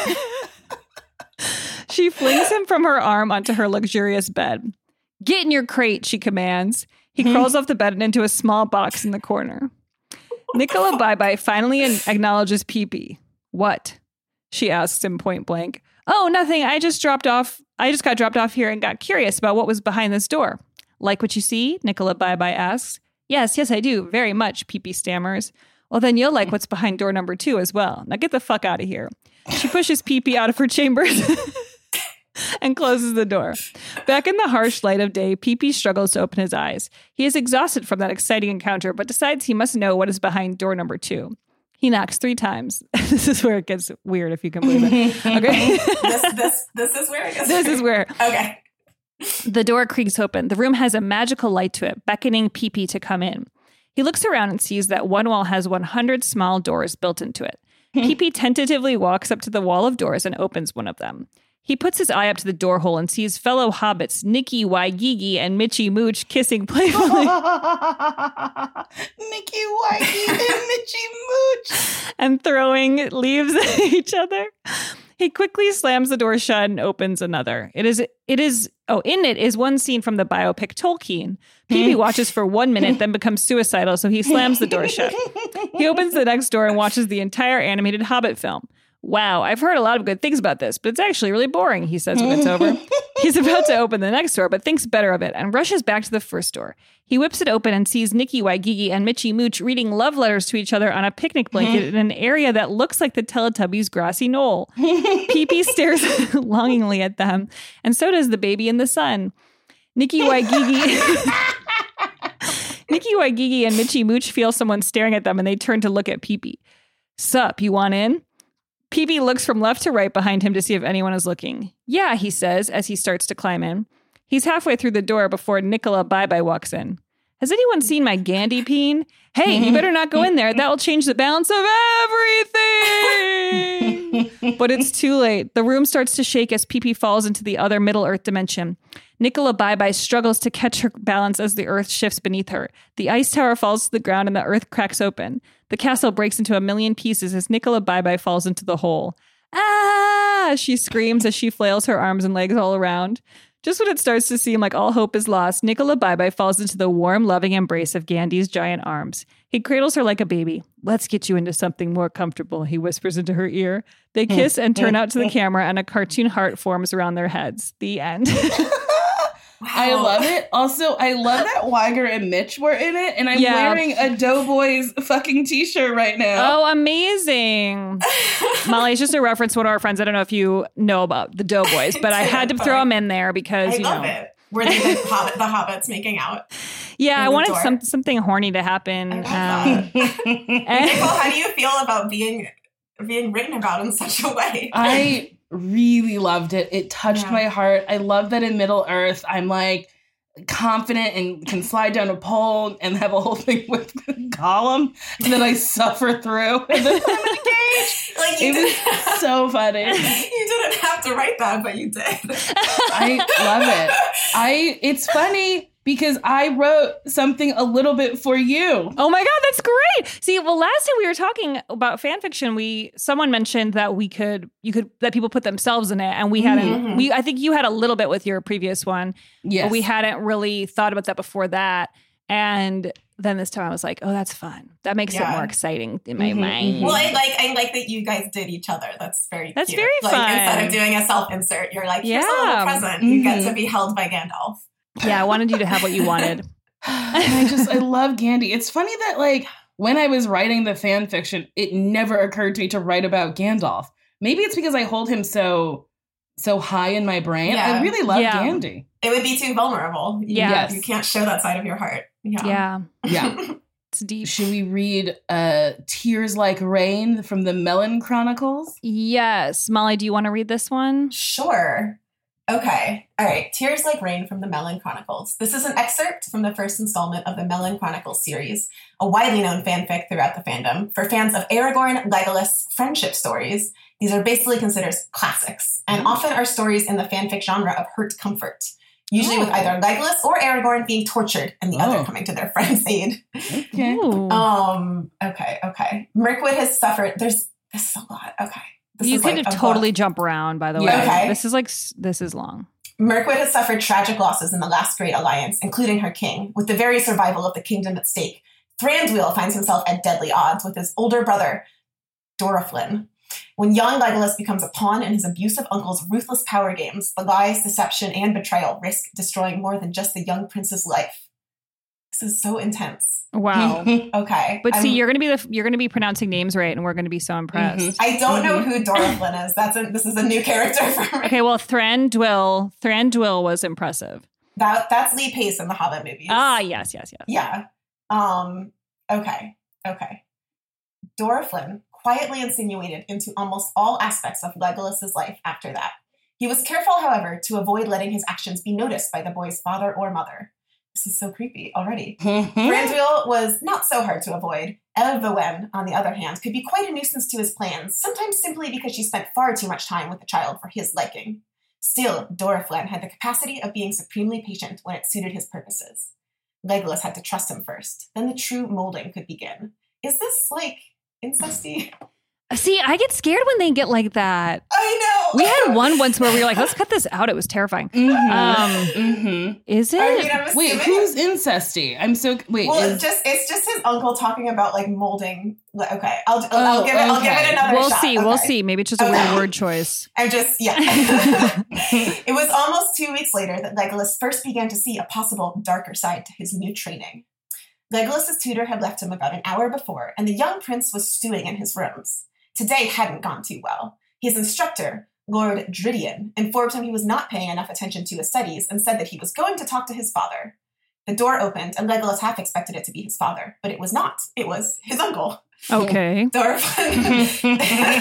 flings him from her arm onto her luxurious bed. "Get in your crate," she commands. He crawls off the bed and into a small box in the corner. Niccolo Bye-Bye finally acknowledges Pee-Pee. "What?" she asks him point blank. "Oh, nothing. I just got dropped off here and got curious about what was behind this door." "Like what you see?" Niccolo Bye-Bye asks. Yes, I do. Very much," Pee-Pee stammers. "Well, then you'll like what's behind door number 2 as well. Now get the fuck out of here." She pushes Pee-Pee out of her chambers and closes the door. Back in the harsh light of day, Pee-Pee struggles to open his eyes. He is exhausted from that exciting encounter, but decides he must know what is behind door number 2. He knocks 3 times. This is where it gets weird, if you can believe it. Okay. This is where it gets This is where. Okay. The door creaks open. The room has a magical light to it, beckoning Pee-Pee to come in. He looks around and sees that one wall has 100 small doors built into it. Pee-Pee tentatively walks up to the wall of doors and opens one of them. He puts his eye up to the door hole and sees fellow hobbits Nicky Waigigi and Mitchy Mooch kissing playfully. Nicky Waigigi and Mitchy Mooch. And throwing leaves at each other. He quickly slams the door shut and opens another. In it is one scene from the biopic Tolkien. Pee-Pee watches for 1 minute, then becomes suicidal, so he slams the door shut. He opens the next door and watches the entire animated Hobbit film. "Wow, I've heard a lot of good things about this, but it's actually really boring," he says when it's over. He's about to open the next door, but thinks better of it and rushes back to the first door. He whips it open and sees Nicky Waigigi and Mitchy Mooch reading love letters to each other on a picnic blanket in an area that looks like the Teletubbies' grassy knoll. Pee-Pee stares longingly at them, and so does the baby in the sun. Nicky Waigigi and Mitchy Mooch feel someone staring at them, and they turn to look at Pee-Pee. "Sup, you want in?" Pee-Pee looks from left to right behind him to see if anyone is looking. "Yeah," he says as he starts to climb in. He's halfway through the door before Niccolo Bye-Bye walks in. "Has anyone seen my Gandhi peen? Hey, you better not go in there. That will change the balance of everything." But it's too late. The room starts to shake as Pee-Pee falls into the other Middle-earth dimension. Niccolo Bye-Bye struggles to catch her balance as the earth shifts beneath her. The ice tower falls to the ground and the earth cracks open. The castle breaks into a million pieces as Niccolo Bye-Bye falls into the hole. "Ah!" she screams as she flails her arms and legs all around. Just when it starts to seem like all hope is lost, Niccolo Bye-Bye falls into the warm, loving embrace of Gandhi's giant arms. He cradles her like a baby. "Let's get you into something more comfortable," he whispers into her ear. They kiss and turn out to the camera, and a cartoon heart forms around their heads. The end. I love it. Also, I love that Weiger and Mitch were in it, and I'm wearing a Doughboys fucking t-shirt right now. Oh, amazing. Molly, it's just a reference to one of our friends. I don't know if you know about the Doughboys, but I had to throw them in there because, I love it. Were they the hobbits making out? Yeah, I wanted something horny to happen. Nicole, how do you feel about being written about in such a way? I really loved it. It touched my heart. I love that in Middle Earth, I'm like confident and can slide down a pole and have a whole thing with Gollum, and then I suffer through. And then I'm in a cage. Like it was so funny. You didn't have to write that, but you did. I love it. It's funny because I wrote something a little bit for you. Oh my God, that's great. See, well, last time we were talking about fan fiction, someone mentioned that that people put themselves in it, and we hadn't. I think you had a little bit with your previous one. Yes. But we hadn't really thought about that before that. And then this time I was like, oh, that's fun. That makes it more exciting in my mind. Well, I like that you guys did each other. That's very cute. Very fun. Instead of doing a self-insert, you're like, here's a little present. You get to be held by Gandalf. Yeah, I wanted you to have what you wanted. I love Gandhi. It's funny that like when I was writing the fan fiction, it never occurred to me to write about Gandalf. Maybe it's because I hold him so high in my brain. I really love Gandhi. It would be too vulnerable. You can't show that side of your heart. Yeah. It's deep. Should we read Tears Like Rain from the Mellon Chronicles? Yes. Molly, do you want to read this one? Sure. Okay. All right. Tears Like Rain from the Mellon Chronicles. This is an excerpt from the first installment of the Mellon Chronicles series, a widely known fanfic throughout the fandom. For fans of Aragorn, Legolas, friendship stories, these are basically considered classics, and often are stories in the fanfic genre of hurt comfort, usually with either Legolas or Aragorn being tortured and the other coming to their friend's aid. Okay. Okay. Mirkwood has suffered. This is a lot. Okay. You could totally jump around, by the way. Okay. This is long. Mirkwood has suffered tragic losses in the last great alliance, including her king, with the very survival of the kingdom at stake. Thranduil finds himself at deadly odds with his older brother, Doroflin. When young Legolas becomes a pawn in his abusive uncle's ruthless power games, the lies, deception, and betrayal risk destroying more than just the young prince's life. This is so intense. Wow. Okay. But see, you're gonna be pronouncing names right, and we're gonna be so impressed. I don't know who Doroflin is. This is a new character for me. Okay, well, Thranduil was impressive. That's Lee Pace in the Hobbit movies. Ah, yes. Yeah. Okay. Doroflin quietly insinuated into almost all aspects of Legolas's life after that. He was careful, however, to avoid letting his actions be noticed by the boy's father or mother. This is so creepy already. Thranduil was not so hard to avoid. Elvawen, on the other hand, could be quite a nuisance to his plans, sometimes simply because she spent far too much time with the child for his liking. Still, Doroflin had the capacity of being supremely patient when it suited his purposes. Legolas had to trust him first. Then the true molding could begin. Is this, incesty? See, I get scared when they get like that. I know. We had one once where we were like, let's cut this out. It was terrifying. Is it? I mean, wait, who's incesty? I'm so wait. Well, it's just his uncle talking about molding. Okay, I'll give it another shot. We'll see. Maybe it's just a weird word choice. It was almost 2 weeks later that Legolas first began to see a possible darker side to his new training. Legolas's tutor had left him about an hour before, and the young prince was stewing in his rooms. Today hadn't gone too well. His instructor, Lord Dridian, informed him he was not paying enough attention to his studies and said that he was going to talk to his father. The door opened, and Legolas half expected it to be his father, but it was not. It was his uncle. Okay. Doroflin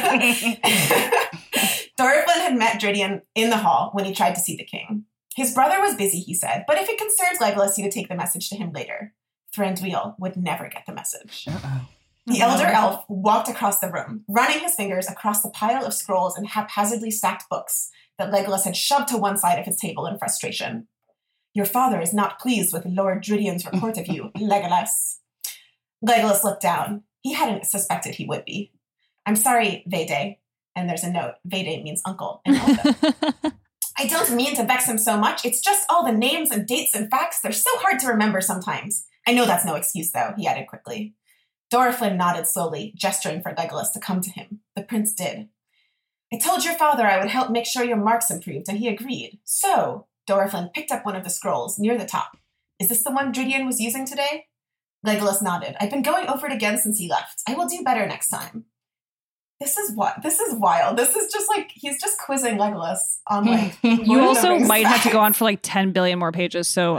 had met Dridian in the hall when he tried to see the king. His brother was busy, he said, but if it concerned Legolas, he would take the message to him later. Thranduil would never get the message. The elder elf walked across the room, running his fingers across the pile of scrolls and haphazardly stacked books that Legolas had shoved to one side of his table in frustration. Your father is not pleased with Lord Dridian's report of you, Legolas. Legolas looked down. He hadn't suspected he would be. I'm sorry, Vede. And there's a note. Vede means uncle in Elven. I don't mean to vex him so much. It's just all the names and dates and facts. They're so hard to remember sometimes. I know that's no excuse, though, he added quickly. Doroflin nodded slowly, gesturing for Legolas to come to him. The prince did. I told your father I would help make sure your marks improved, and he agreed. So, Doriflin picked up one of the scrolls near the top. Is this the one Dridian was using today? Legolas nodded. I've been going over it again since he left. I will do better next time. This is wild. This is just like, he's just quizzing Legolas on like. You also might have to go on for like 10 billion more pages. So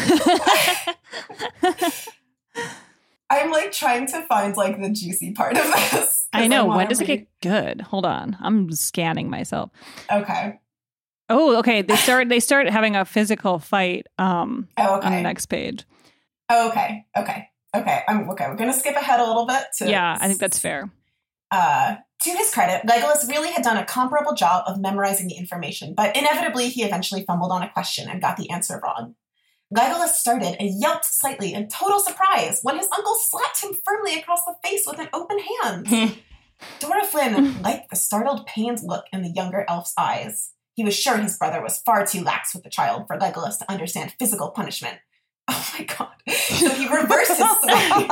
I'm like trying to find like the juicy part of this. I know. When does it get good? Hold on. I'm scanning myself. Okay. Oh, okay. They start having a physical fight on the next page. Okay. We're gonna skip ahead a little bit. I think that's fair. To his credit, Legolas really had done a comparable job of memorizing the information, but inevitably he eventually fumbled on a question and got the answer wrong. Legolas started and yelped slightly in total surprise when his uncle slapped him firmly across the face with an open hand. Doriflin liked the startled, pained look in the younger elf's eyes. He was sure his brother was far too lax with the child for Legolas to understand physical punishment. Oh my god. So he reversed his swing.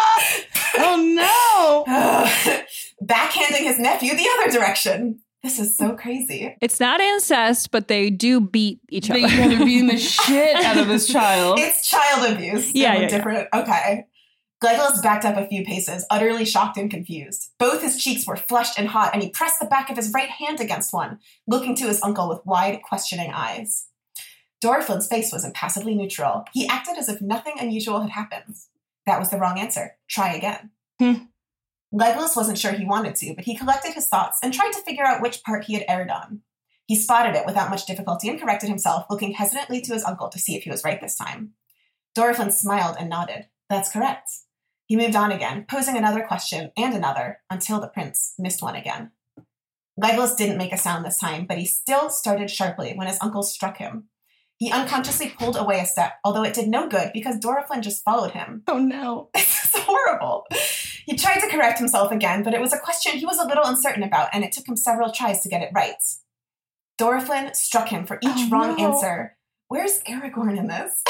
Oh no! Backhanding his nephew the other direction. This is so crazy. It's not incest, but they do beat each other. They're beating the shit out of this child. It's child abuse. Different. Okay. Legolas backed up a few paces, utterly shocked and confused. Both his cheeks were flushed and hot, and he pressed the back of his right hand against one, looking to his uncle with wide, questioning eyes. Doriflin's face was impassively neutral. He acted as if nothing unusual had happened. That was the wrong answer. Try again. Legolas wasn't sure he wanted to, but he collected his thoughts and tried to figure out which part he had erred on. He spotted it without much difficulty and corrected himself, looking hesitantly to his uncle to see if he was right this time. Doriflin smiled and nodded. That's correct. He moved on again, posing another question and another, until the prince missed one again. Legolas didn't make a sound this time, but he still started sharply when his uncle struck him. He unconsciously pulled away a step, although it did no good because Doriflin just followed him. Oh no. This is horrible. He tried to correct himself again, but it was a question he was a little uncertain about, and it took him several tries to get it right. Doriflin struck him for each wrong answer. Where's Aragorn in this?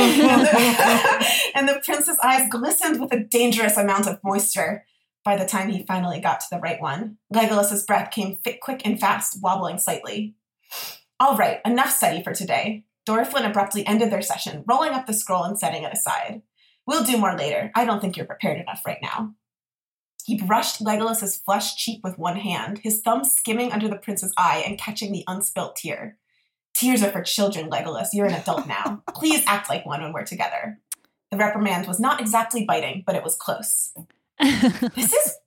And the prince's eyes glistened with a dangerous amount of moisture by the time he finally got to the right one. Legolas's breath came quick and fast, wobbling slightly. All right, enough study for today. Doriflin abruptly ended their session, rolling up the scroll and setting it aside. We'll do more later. I don't think you're prepared enough right now. He brushed Legolas's flushed cheek with one hand, his thumb skimming under the prince's eye and catching the unspilt tear. Tears are for children, Legolas. You're an adult now. Please act like one when we're together. The reprimand was not exactly biting, but it was close. This is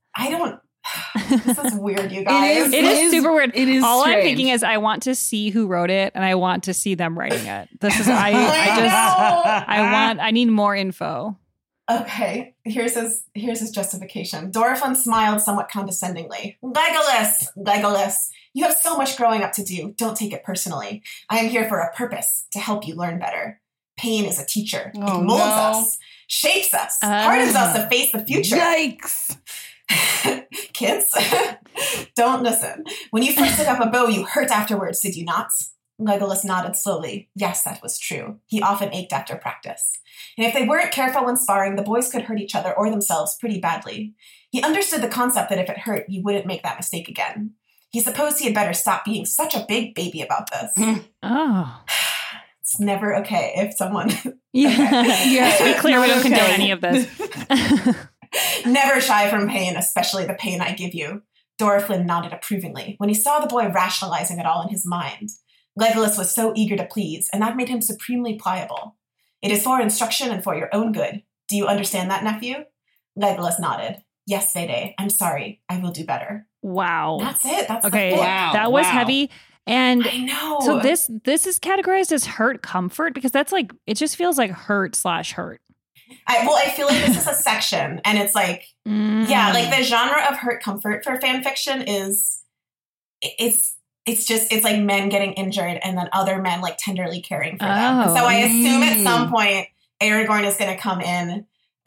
weird, you guys. It is super weird. It is All strange. I'm thinking is I want to see who wrote it and I want to see them writing it. This is I need more info. Okay, here's his justification. Doriflin smiled somewhat condescendingly. Legolas, you have so much growing up to do. Don't take it personally. I am here for a purpose, to help you learn better. Pain is a teacher. It molds us, shapes us, hardens us to face the future. Yikes. Kids, don't listen. When you first took up a bow, you hurt afterwards, did you not? Legolas nodded slowly. Yes, that was true. He often ached after practice. And if they weren't careful when sparring, the boys could hurt each other or themselves pretty badly. He understood the concept that if it hurt, you wouldn't make that mistake again. He supposed he had better stop being such a big baby about this. Oh. It's never okay if someone... To be clear, we don't condone any of this. Never shy from pain, especially the pain I give you. Doriflin nodded approvingly when he saw the boy rationalizing it all in his mind. Legolas was so eager to please, and that made him supremely pliable. It is for instruction and for your own good. Do you understand that, nephew? Legolas nodded. Yes, Fede. I'm sorry. I will do better. Wow. That's it. That's okay. The book. Wow. That was heavy. And I know. So this is categorized as hurt comfort because that's like, it just feels like hurt/hurt. I feel like this is a section, and it's like, yeah, like the genre of hurt comfort for fan fiction is, it's like men getting injured and then other men like tenderly caring for them. So I assume at some point Aragorn is going to come in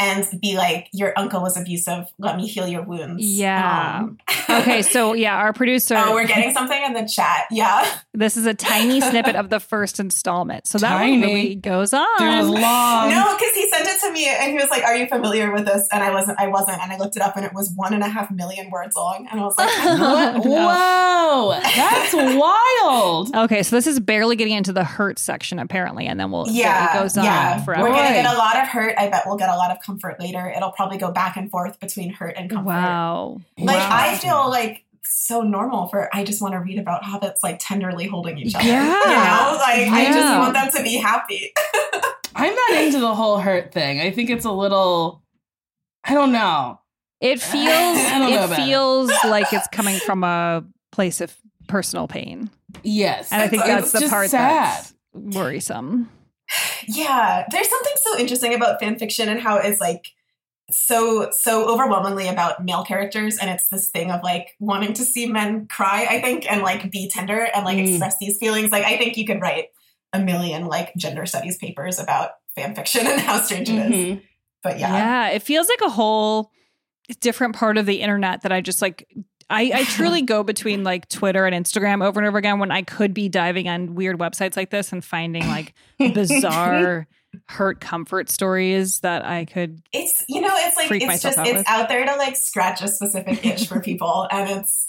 and be like, your uncle was abusive. Let me heal your wounds. Yeah. Okay. So yeah, our producer. Oh, we're getting something in the chat. Yeah. This is a tiny snippet of the first installment. So that one really goes on. It was long. No, because he sent it to me and he was like, are you familiar with this? And I wasn't. And I looked it up and it was 1.5 million words long. And I was like, what? Whoa, that's wild. Okay. So this is barely getting into the hurt section apparently. And then it goes on forever. We're going to get a lot of hurt. I bet we'll get a lot of comfort later. It'll probably go back and forth between hurt and comfort. Wow. I feel like so normal I just want to read about hobbits like tenderly holding each other. Yeah. I just want them to be happy. I'm not into the whole hurt thing. I think it's a little, I don't know. It feels like it's coming from a place of personal pain. Yes. And I think that's the part sad. That's worrisome. Yeah. There's something so interesting about fan fiction and how it's like so overwhelmingly about male characters. And it's this thing of like wanting to see men cry, I think, and like be tender and like express these feelings. Like I think you could write a million like gender studies papers about fan fiction and how strange it is. But yeah, it feels like a whole different part of the internet that I just like. I truly go between like Twitter and Instagram over and over again when I could be diving on weird websites like this and finding like bizarre hurt comfort stories that I could. It's like it's just it's out there to like scratch a specific itch for people, and it's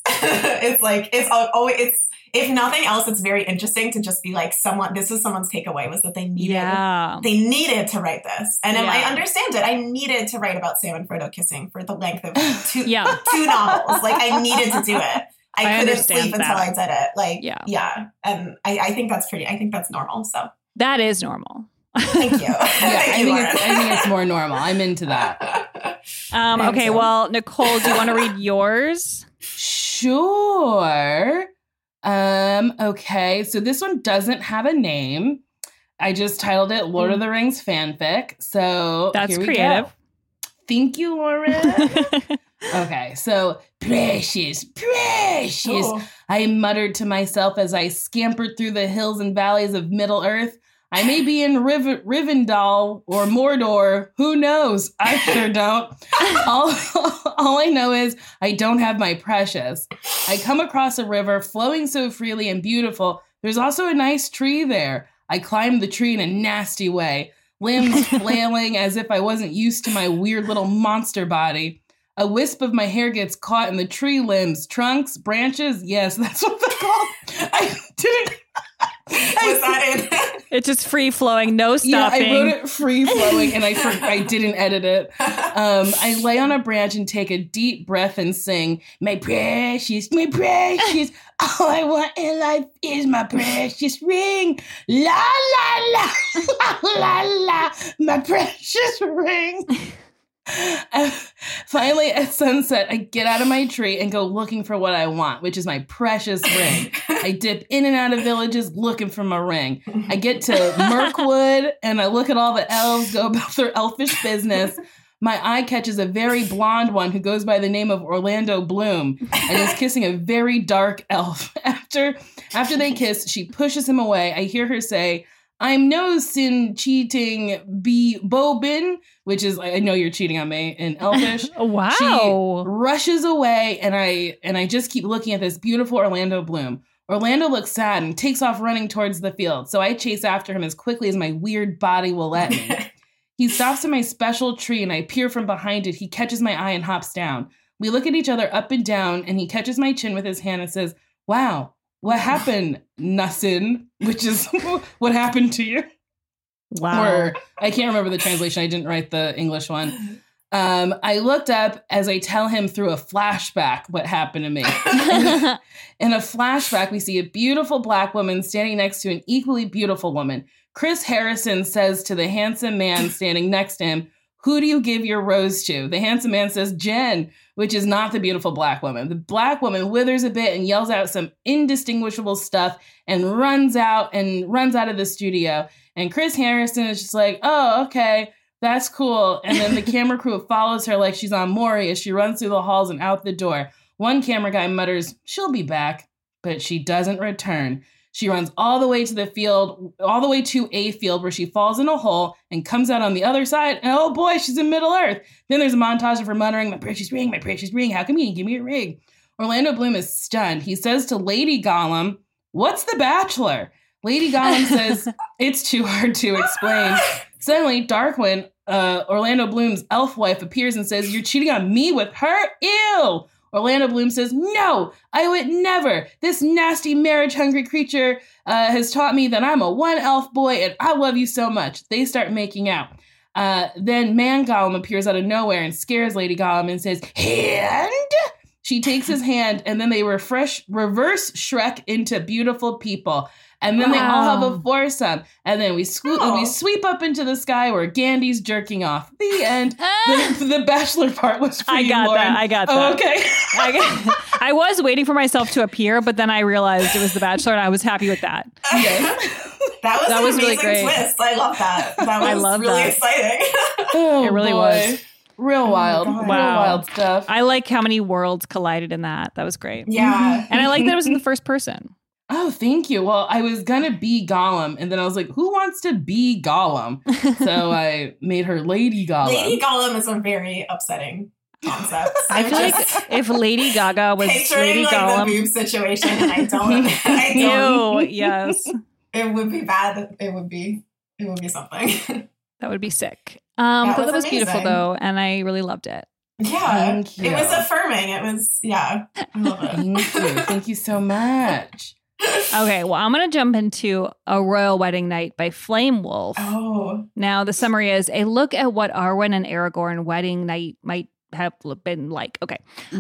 if nothing else, it's very interesting to just be like this is someone's takeaway was that they needed to write this. And I understand it. I needed to write about Sam and Frodo kissing for the length of two novels. Like I needed to do it. I couldn't sleep until I did it. And I think that's normal. So that is normal. Thank you. I think it's more normal. I'm into that. Okay. Well, Nicole, do you want to read yours? Sure. Okay, so this one doesn't have a name. I just titled it Lord of the Rings fanfic. So that's here we creative. Go. Thank you, Lauren. Okay, so precious. Oh. I muttered to myself as I scampered through the hills and valleys of Middle Earth. I may be in Rivendell or Mordor. Who knows? I sure don't. All I know is I don't have my precious. I come across a river flowing so freely and beautiful. There's also a nice tree there. I climb the tree in a nasty way, limbs flailing as if I wasn't used to my weird little monster body. A wisp of my hair gets caught in the tree limbs, trunks, branches. Yes, that's what they're called. I didn't... Was that it? It's just free flowing, no stopping. Yeah, I wrote it free flowing and I didn't edit it. I lay on a branch and take a deep breath and sing, my precious, all I want in life is my precious ring. La, la, la, la, la, la, my precious ring. Finally, at sunset, I get out of my tree and go looking for what I want, which is my precious ring. I dip in and out of villages looking for my ring. I get to Mirkwood and I look at all the elves go about their elfish business. My eye catches a very blonde one who goes by the name of Orlando Bloom and is kissing a very dark elf. After they kiss, she pushes him away. I hear her say, I'm no sin cheating be Bobin, which is, I know you're cheating on me in Elfish. Wow. She rushes away and I just keep looking at this beautiful Orlando Bloom. Orlando looks sad and takes off running towards the field. So I chase after him as quickly as my weird body will let me. He stops at my special tree and I peer from behind it. He catches my eye and hops down. We look at each other up and down and he catches my chin with his hand and says, wow. What happened, Nassin? Which is what happened to you. Wow. Or I can't remember the translation. I didn't write the English one. I looked up as I tell him through a flashback what happened to me. In a flashback, we see a beautiful Black woman standing next to an equally beautiful woman. Chris Harrison says to the handsome man standing next to him, who do you give your rose to? The handsome man says, Jen, which is not the beautiful Black woman. The Black woman withers a bit and yells out some indistinguishable stuff and runs out of the studio. And Chris Harrison is just like, oh, okay, that's cool. And then the camera crew follows her like she's on Maury as she runs through the halls and out the door. One camera guy mutters, she'll be back, but she doesn't return. She runs all the way to the field, all the way to a field where she falls in a hole and comes out on the other side. And oh boy, she's in Middle Earth. Then there's a montage of her muttering, my precious ring, how come you didn't give me a ring? Orlando Bloom is stunned. He says to Lady Gollum, what's The Bachelor? Lady Gollum says, it's too hard to explain. Suddenly, Darkwing, Orlando Bloom's elf wife, appears and says, you're cheating on me with her? Ew! Orlando Bloom says, no, I would never. This nasty marriage-hungry creature has taught me that I'm a one elf boy and I love you so much. They start making out. Then Man Gollum appears out of nowhere and scares Lady Gollum and says, hand? She takes his hand and then they reverse Shrek into beautiful people. And then they all have a foursome. And then we sweep up into the sky where Gandhi's jerking off. The end. The Bachelor part was for you, Lauren. I got that. Oh, okay. I was waiting for myself to appear, but then I realized it was The Bachelor, and I was happy with that. Yes. That was really great. Twist. I love that. That was really exciting. Oh, it really was. Real wild. Wow. Real wild stuff. I like how many worlds collided in that. That was great. Yeah. And I like that it was in the first person. Oh, thank you. Well, I was going to be Gollum, and then I was like, who wants to be Gollum? So I made her Lady Gollum. Lady Gollum is a very upsetting concept. I feel like if Lady Gaga was Lady Gollum. The boob situation, and I don't. Ew, yes. It would be bad. It would be something. That would be sick. That was amazing. Beautiful, though, and I really loved it. Yeah. It was affirming. It was, I love it. Thank you. Thank you so much. Okay, well, I'm going to jump into A Royal Wedding Night by Flame Wolf. Oh. Now, the summary is a look at what Arwen and Aragorn wedding night might have been like. Okay.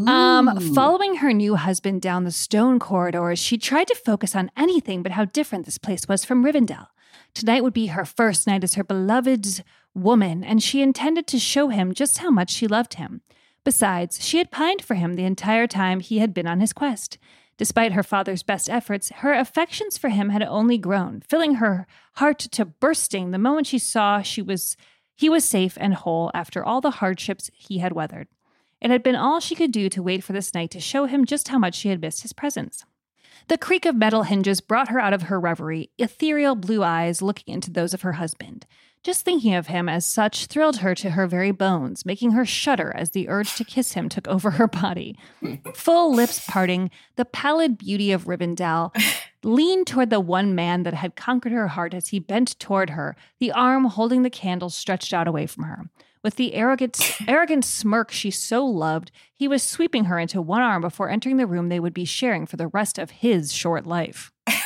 Following her new husband down the stone corridors, she tried to focus on anything but how different this place was from Rivendell. Tonight would be her first night as her beloved's woman, and she intended to show him just how much she loved him. Besides, she had pined for him the entire time he had been on his quest. Despite her father's best efforts, her affections for him had only grown, filling her heart to bursting the moment she saw he was safe and whole after all the hardships he had weathered. It had been all she could do to wait for this night to show him just how much she had missed his presence. The creak of metal hinges brought her out of her reverie, ethereal blue eyes looking into those of her husband. Just thinking of him as such thrilled her to her very bones, making her shudder as the urge to kiss him took over her body. Full lips parting, the pallid beauty of Rivendell leaned toward the one man that had conquered her heart as he bent toward her, the arm holding the candle stretched out away from her. With the arrogant smirk she so loved, he was sweeping her into one arm before entering the room they would be sharing for the rest of his short life.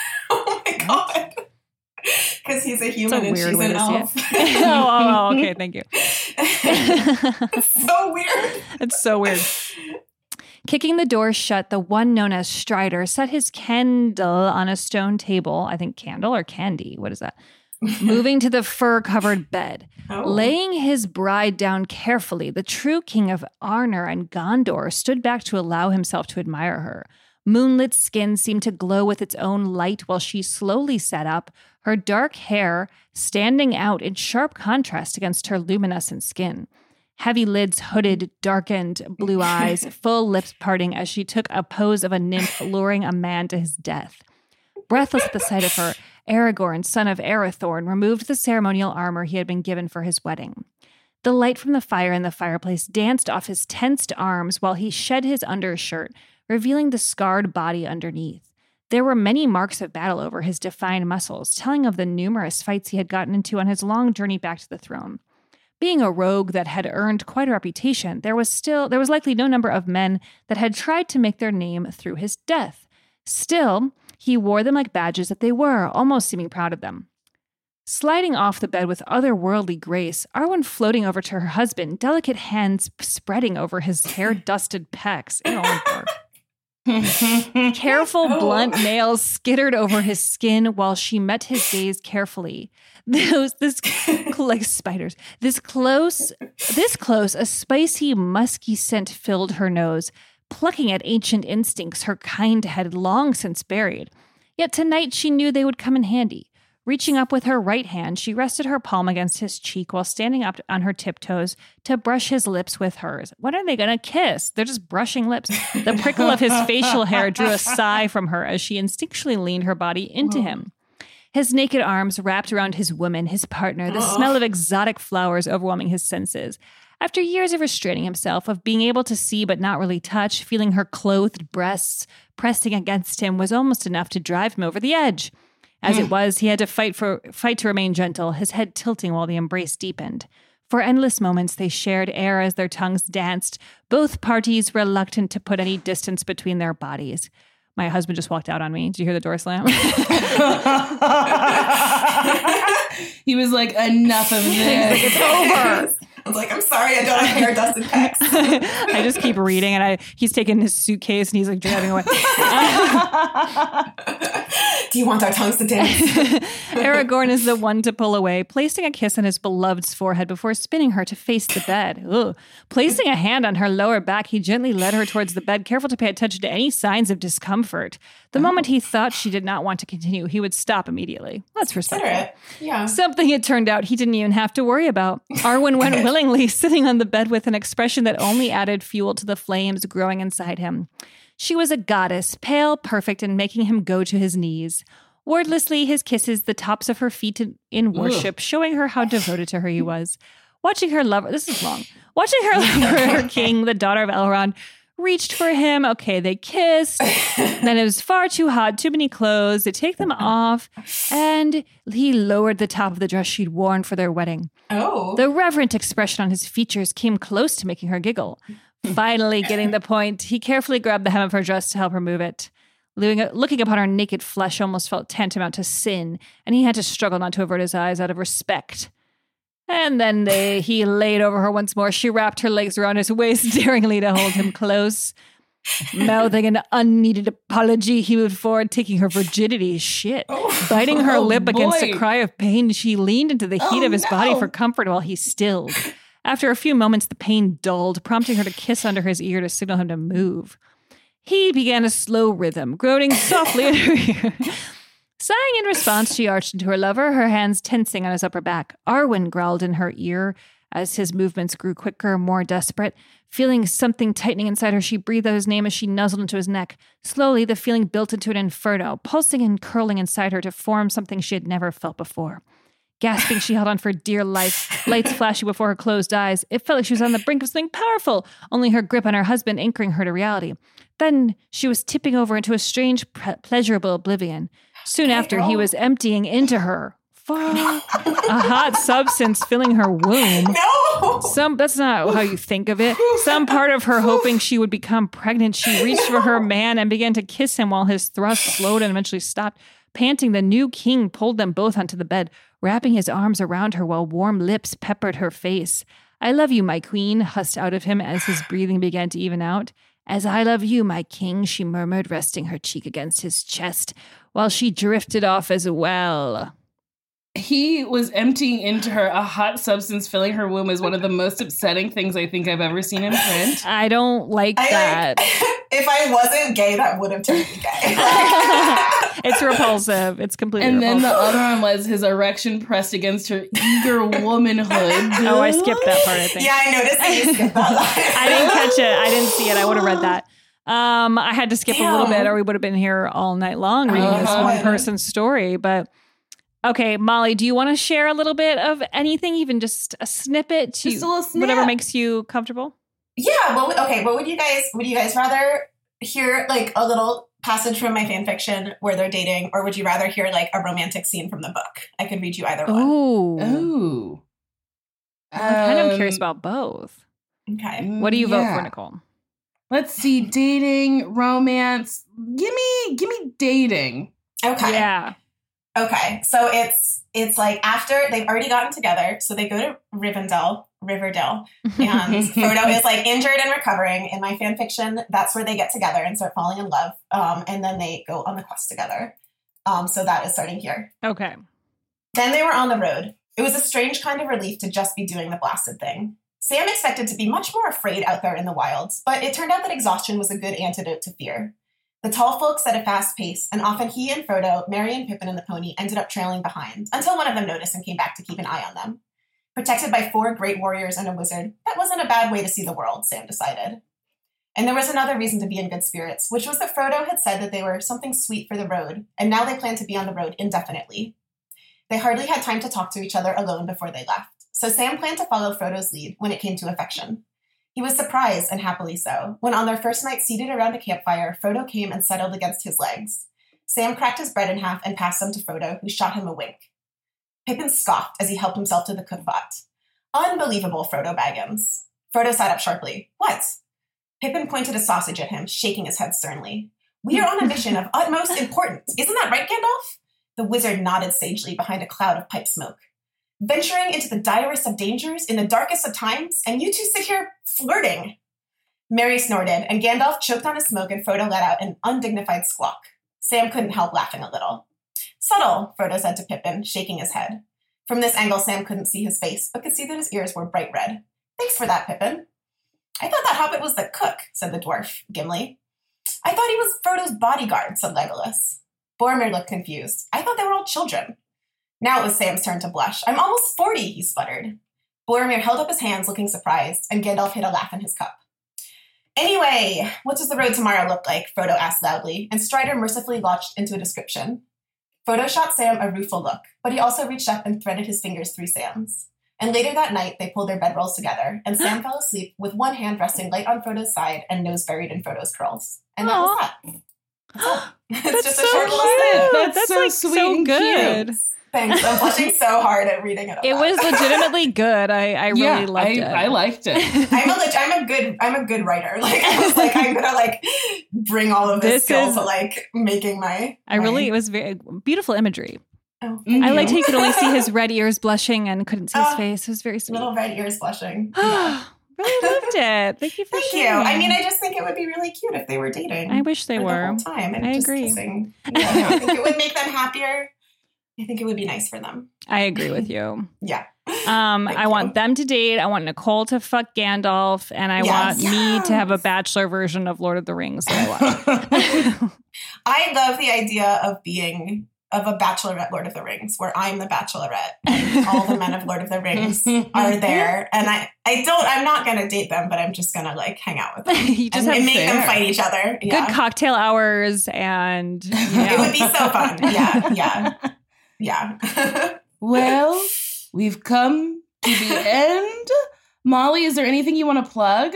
Oh my God. Because he's a human and she's an elf. Oh, okay, thank you. It's so weird. It's so weird. Kicking the door shut, the one known as Strider set his candle on a stone table. I think candle or candy. What is that? Moving to the fur-covered bed. Oh. Laying his bride down carefully, the true king of Arnor and Gondor stood back to allow himself to admire her. Moonlit skin seemed to glow with its own light while she slowly sat up, her dark hair standing out in sharp contrast against her luminescent skin. Heavy lids hooded, darkened blue eyes, full lips parting as she took a pose of a nymph luring a man to his death. Breathless at the sight of her, Aragorn, son of Arathorn, removed the ceremonial armor he had been given for his wedding. The light from the fire in the fireplace danced off his tensed arms while he shed his undershirt, revealing the scarred body underneath. There were many marks of battle over his defined muscles, telling of the numerous fights he had gotten into on his long journey back to the throne. Being a rogue that had earned quite a reputation, there was likely no number of men that had tried to make their name through his death. Still, he wore them like badges that they were, almost seeming proud of them. Sliding off the bed with otherworldly grace, Arwen floating over to her husband, delicate hands spreading over his hair-dusted pecs. Careful, blunt nails skittered over his skin while she met his gaze carefully. Like spiders. This close, a spicy, musky scent filled her nose, plucking at ancient instincts her kind had long since buried. Yet tonight she knew they would come in handy. Reaching up with her right hand, she rested her palm against his cheek while standing up on her tiptoes to brush his lips with hers. When are they going to kiss? They're just brushing lips. The prickle of his facial hair drew a sigh from her as she instinctually leaned her body into him. His naked arms wrapped around his woman, his partner, the smell of exotic flowers overwhelming his senses. After years of restraining himself, of being able to see but not really touch, feeling her clothed breasts pressing against him was almost enough to drive him over the edge. As it was, he had to fight to remain gentle, his head tilting while the embrace deepened. For endless moments, they shared air as their tongues danced, both parties reluctant to put any distance between their bodies. My husband just walked out on me. Did you hear the door slam? He was like, enough of this. Like, it's over. I was like, I'm sorry, I don't have hair dust and pecs. I just keep reading, and he's taking his suitcase, and he's like driving away. Do you want our tongues to dance? Aragorn is the one to pull away, placing a kiss on his beloved's forehead before spinning her to face the bed. Ugh. Placing a hand on her lower back, he gently led her towards the bed, careful to pay attention to any signs of discomfort. The moment he thought she did not want to continue, he would stop immediately. That's respectful. Yeah. Something it turned out he didn't even have to worry about. Arwen went willingly, sitting on the bed with an expression that only added fuel to the flames growing inside him. She was a goddess, pale, perfect, and making him go to his knees. Wordlessly, his kisses, the tops of her feet in worship, showing her how devoted to her he was. Watching her lover, her king, the daughter of Elrond, reached for him. Okay, they kissed. Then it was far too hot, too many clothes. They take them off, and he lowered the top of the dress she'd worn for their wedding. Oh. The reverent expression on his features came close to making her giggle. Finally getting the point, he carefully grabbed the hem of her dress to help her move it. Looking upon her naked flesh almost felt tantamount to sin, and he had to struggle not to avert his eyes out of respect. And then he laid over her once more. She wrapped her legs around his waist, daringly to hold him close. Mouthing an unneeded apology, he moved forward, taking her virginity. Biting her lip against a cry of pain, she leaned into the heat of his body for comfort while he stilled. After a few moments, the pain dulled, prompting her to kiss under his ear to signal him to move. He began a slow rhythm, groaning softly at her ear. Sighing in response, she arched into her lover, her hands tensing on his upper back. Arwen growled in her ear as his movements grew quicker, more desperate. Feeling something tightening inside her, she breathed out his name as she nuzzled into his neck. Slowly, the feeling built into an inferno, pulsing and curling inside her to form something she had never felt before. Gasping, she held on for dear life, lights flashing before her closed eyes. It felt like she was on the brink of something powerful, only her grip on her husband anchoring her to reality. Then she was tipping over into a strange, pleasurable oblivion. Soon after, he was emptying into her. A hot substance filling her womb. No! That's not how you think of it. Some part of her hoping she would become pregnant, she reached for her man and began to kiss him while his thrust slowed and eventually stopped. Panting, the new king pulled them both onto the bed, wrapping his arms around her while warm lips peppered her face. "I love you, my queen," hushed out of him as his breathing began to even out. "As I love you, my king," she murmured, resting her cheek against his chest, while she drifted off as well. He was emptying into her. A hot substance filling her womb is one of the most upsetting things I think I've ever seen in print. I don't like that. If I wasn't gay, that would have turned me gay. It's repulsive. It's completely and repulsive. then the other one was his erection pressed against her eager womanhood. Oh, I skipped that part, I think. Yeah, I noticed that you skipped that line. I didn't catch it. I didn't see it. I would have read that. I had to skip a little bit or we would have been here all night long reading this one person's story. But okay, Molly, do you want to share a little bit of anything, even just a snippet to just a little snip. Whatever makes you comfortable? Yeah, well, okay, but would you guys rather hear like a little passage from my fan fiction where they're dating, or would you rather hear like a romantic scene from the book? I could read you either one. Ooh. I'm kind of curious about both. Okay. What do you vote for, Nicole? Let's see, dating, romance. Give me dating. Okay. Yeah. Okay. So it's like after they've already gotten together, so they go to Rivendell, and Frodo is like injured and recovering. In my fan fiction, that's where they get together and start falling in love. And then they go on the quest together. So that is starting here. Okay. Then they were on the road. It was a strange kind of relief to just be doing the blasted thing. Sam expected to be much more afraid out there in the wilds, but it turned out that exhaustion was a good antidote to fear. The tall folks at a fast pace, and often he and Frodo, Merry and Pippin and the pony ended up trailing behind, until one of them noticed and came back to keep an eye on them. Protected by 4 great warriors and a wizard, that wasn't a bad way to see the world, Sam decided. And there was another reason to be in good spirits, which was that Frodo had said that they were something sweet for the road, and now they planned to be on the road indefinitely. They hardly had time to talk to each other alone before they left, so Sam planned to follow Frodo's lead when it came to affection. He was surprised, and happily so, when on their first night seated around a campfire, Frodo came and settled against his legs. Sam cracked his bread in half and passed some to Frodo, who shot him a wink. Pippin scoffed as he helped himself to the cookbot. Unbelievable, Frodo Baggins. Frodo sat up sharply. What? Pippin pointed a sausage at him, shaking his head sternly. We are on a mission of utmost importance. Isn't that right, Gandalf? The wizard nodded sagely behind a cloud of pipe smoke. Venturing into the direst of dangers in the darkest of times, and you two sit here flirting. Merry snorted, and Gandalf choked on his smoke, and Frodo let out an undignified squawk. Sam couldn't help laughing a little. Subtle, Frodo said to Pippin, shaking his head. From this angle, Sam couldn't see his face, but could see that his ears were bright red. Thanks for that, Pippin. I thought that hobbit was the cook, said the dwarf, Gimli. I thought he was Frodo's bodyguard, said Legolas. Boromir looked confused. I thought they were all children. Now it was Sam's turn to blush. I'm almost 40, he sputtered. Boromir held up his hands, looking surprised, and Gandalf hid a laugh in his cup. Anyway, what does the road tomorrow look like? Frodo asked loudly, and Strider mercifully launched into a description. Frodo shot Sam a rueful look, but he also reached up and threaded his fingers through Sam's. And later that night, they pulled their bedrolls together, and Sam fell asleep with one hand resting light on Frodo's side and nose buried in Frodo's curls. And that was that. That's all. It's just a short lesson. That's so like sweet so and good. cute. Thanks. I'm blushing so hard at reading it. It was legitimately good. I really liked it. I liked it. I'm a good writer. Like I was like, I'm gonna like bring all of this skill to like making my. It was very beautiful imagery. Oh, I liked how you could only see his red ears blushing and couldn't see his face. It was very sweet. Little red ears blushing. Really loved it. Thank you for sharing. Thank you. I mean, I just think it would be really cute if they were dating. I wish they were. The whole time and I just agree. Kissing. Yeah, I think it would make them happier. I think it would be nice for them. I agree with you. Yeah. I want them to date. I want Nicole to fuck Gandalf, and I want me to have a bachelor version of Lord of the Rings that I watch. I love the idea of being of a bachelorette Lord of the Rings, where I'm the bachelorette and all the men of Lord of the Rings are there. And I'm not going to date them, but I'm just going to like hang out with them you just and make them fight each other. Good cocktail hours and it would be so fun. Yeah. Well, we've come to the end. Molly, is there anything you want to plug?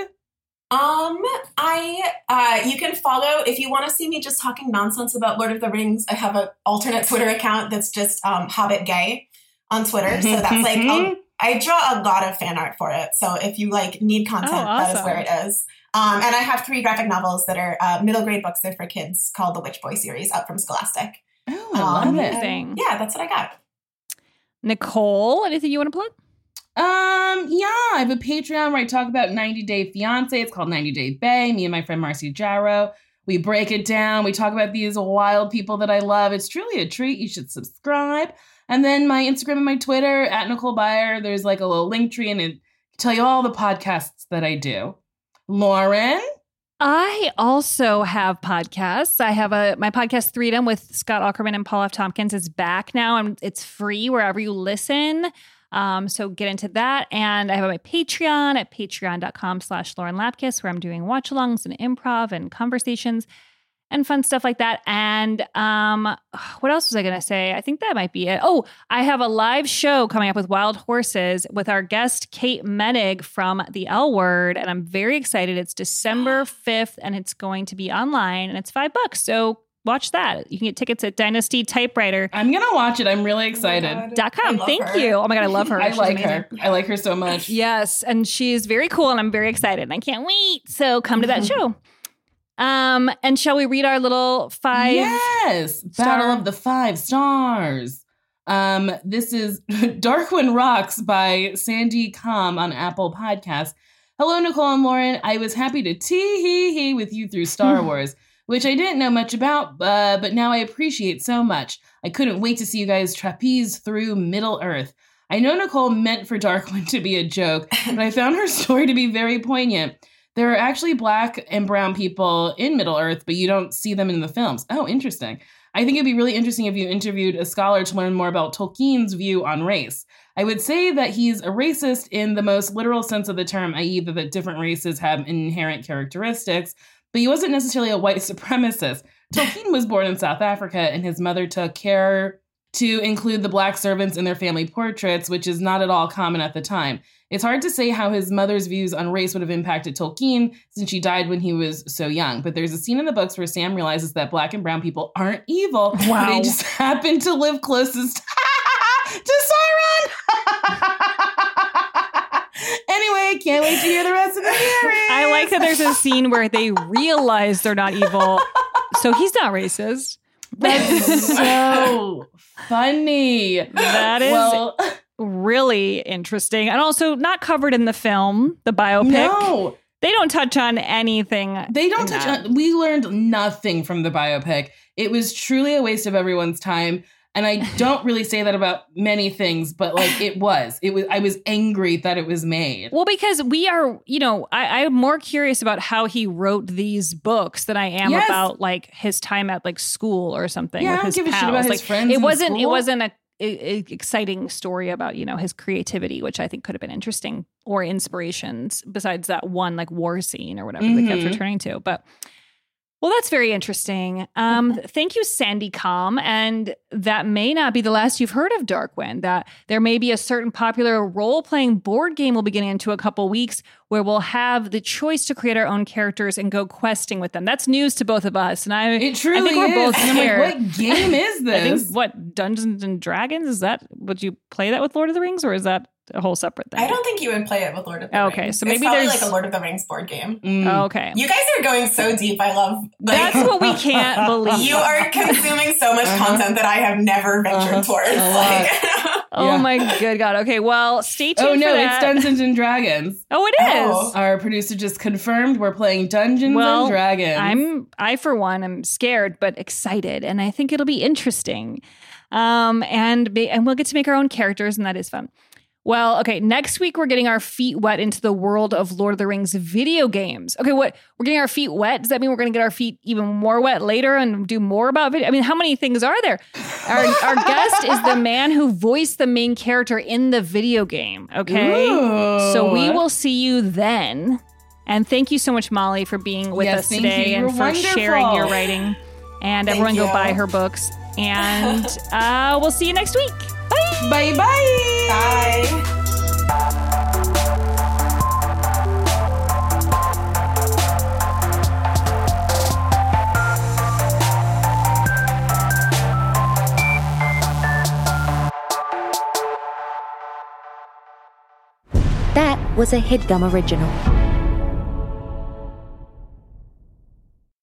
You can follow, if you want to see me just talking nonsense about Lord of the Rings, I have an alternate Twitter account that's just Hobbit Gay on Twitter. So that's like, I draw a lot of fan art for it. So if you like need content, that is where it is. And I have 3 graphic novels that are middle grade books. They're for kids called the Witch Boy series out from Scholastic. Oh, I love it. Yeah, that's what I got. Nicole, anything you want to plug? I have a Patreon where I talk about 90 Day Fiancé. It's called 90 Day Bae. Me and my friend Marcy Jarrow. We break it down. We talk about these wild people that I love. It's truly a treat. You should subscribe. And then my Instagram and my Twitter at Nicole Byer. There's like a little link tree and it tell you all the podcasts that I do. Lauren? I also have podcasts. I have my podcast Freedom with Scott Aukerman and Paul F. Tompkins is back now, and it's free wherever you listen. So get into that. And I have my Patreon at patreon.com/Lauren Lapkus, where I'm doing watch-alongs and improv and conversations and fun stuff like that. And what else was I going to say? I think that might be it. Oh, I have a live show coming up with Wild Horses with our guest, Kate Menig from The L Word. And I'm very excited. It's December 5th, and it's going to be online, and it's $5. So watch that. You can get tickets at Dynasty Typewriter. I'm going to watch it. I'm really excited. .com. Thank you. Oh my God, I love her. I like her. I like her so much. Yes, and she's very cool, and I'm very excited. And I can't wait. So come to that show. And shall we read our little 5? Yes. Battle of the 5 Stars. This is Darkwing Rocks by Sandy Com on Apple Podcasts. Hello, Nicole and Lauren. I was happy to tee-hee-hee with you through Star Wars, which I didn't know much about, but now I appreciate so much. I couldn't wait to see you guys trapeze through Middle Earth. I know Nicole meant for Darkwing to be a joke, but I found her story to be very poignant. There are actually black and brown people in Middle-earth, but you don't see them in the films. Oh, interesting. I think it'd be really interesting if you interviewed a scholar to learn more about Tolkien's view on race. I would say that he's a racist in the most literal sense of the term, i.e. that different races have inherent characteristics, but he wasn't necessarily a white supremacist. Tolkien was born in South Africa, and his mother took care to include the black servants in their family portraits, which is not at all common at the time. It's hard to say how his mother's views on race would have impacted Tolkien since she died when he was so young. But there's a scene in the books where Sam realizes that black and brown people aren't evil. Wow. They just happen to live closest to Sauron. Anyway, can't wait to hear the rest of the series. I like that there's a scene where they realize they're not evil. So he's not racist. That's so funny. That is really interesting. And also not covered in the film, the biopic. No. They don't touch on anything. They don't touch on. We learned nothing from the biopic. It was truly a waste of everyone's time. And I don't really say that about many things, but like it was. I was angry that it was made. Well, because we are, I'm more curious about how he wrote these books than I am about like his time at like school or something. Yeah, with I don't his give a pals. shit about like, his friends. It wasn't. school. It wasn't a exciting story about his creativity, which I think could have been interesting, or inspirations besides that one like war scene or whatever they kept returning to. But well, that's very interesting. Thank you, Sandy Com. And that may not be the last you've heard of Darkwind, that there may be a certain popular role-playing board game we'll be getting into a couple weeks where we'll have the choice to create our own characters and go questing with them. That's news to both of us. And It truly I think we're both is. And I'm scared. like, what game is this? I think, what, Dungeons and Dragons? Is that, would you play that with Lord of the Rings, or is that a whole separate thing? I don't think you would play it with Lord of the Rings. Okay, so it's maybe probably there's like a Lord of the Rings board game. Okay. You guys are going so deep. I love. That's what we can't believe. You are consuming so much content that I have never ventured towards. Oh my good God. Okay, well, stay tuned Oh no, for that. it's Dungeons and Dragons. Oh, it is. Our producer just confirmed we're playing Dungeons and Dragons. I for one am scared but excited, and I think it'll be interesting. And we'll get to make our own characters, and that is fun. Well, okay, next week we're getting our feet wet into the world of Lord of the Rings video games. Okay, what? We're getting our feet wet? Does that mean we're going to get our feet even more wet later and do more about video? I mean, how many things are there? Our guest is the man who voiced the main character in the video game, okay? Ooh. So we will see you then. And thank you so much, Molly, for being with us today and for sharing your writing. And everyone go buy her books. And we'll see you next week. Bye. Bye. Bye. That was a HeadGum original.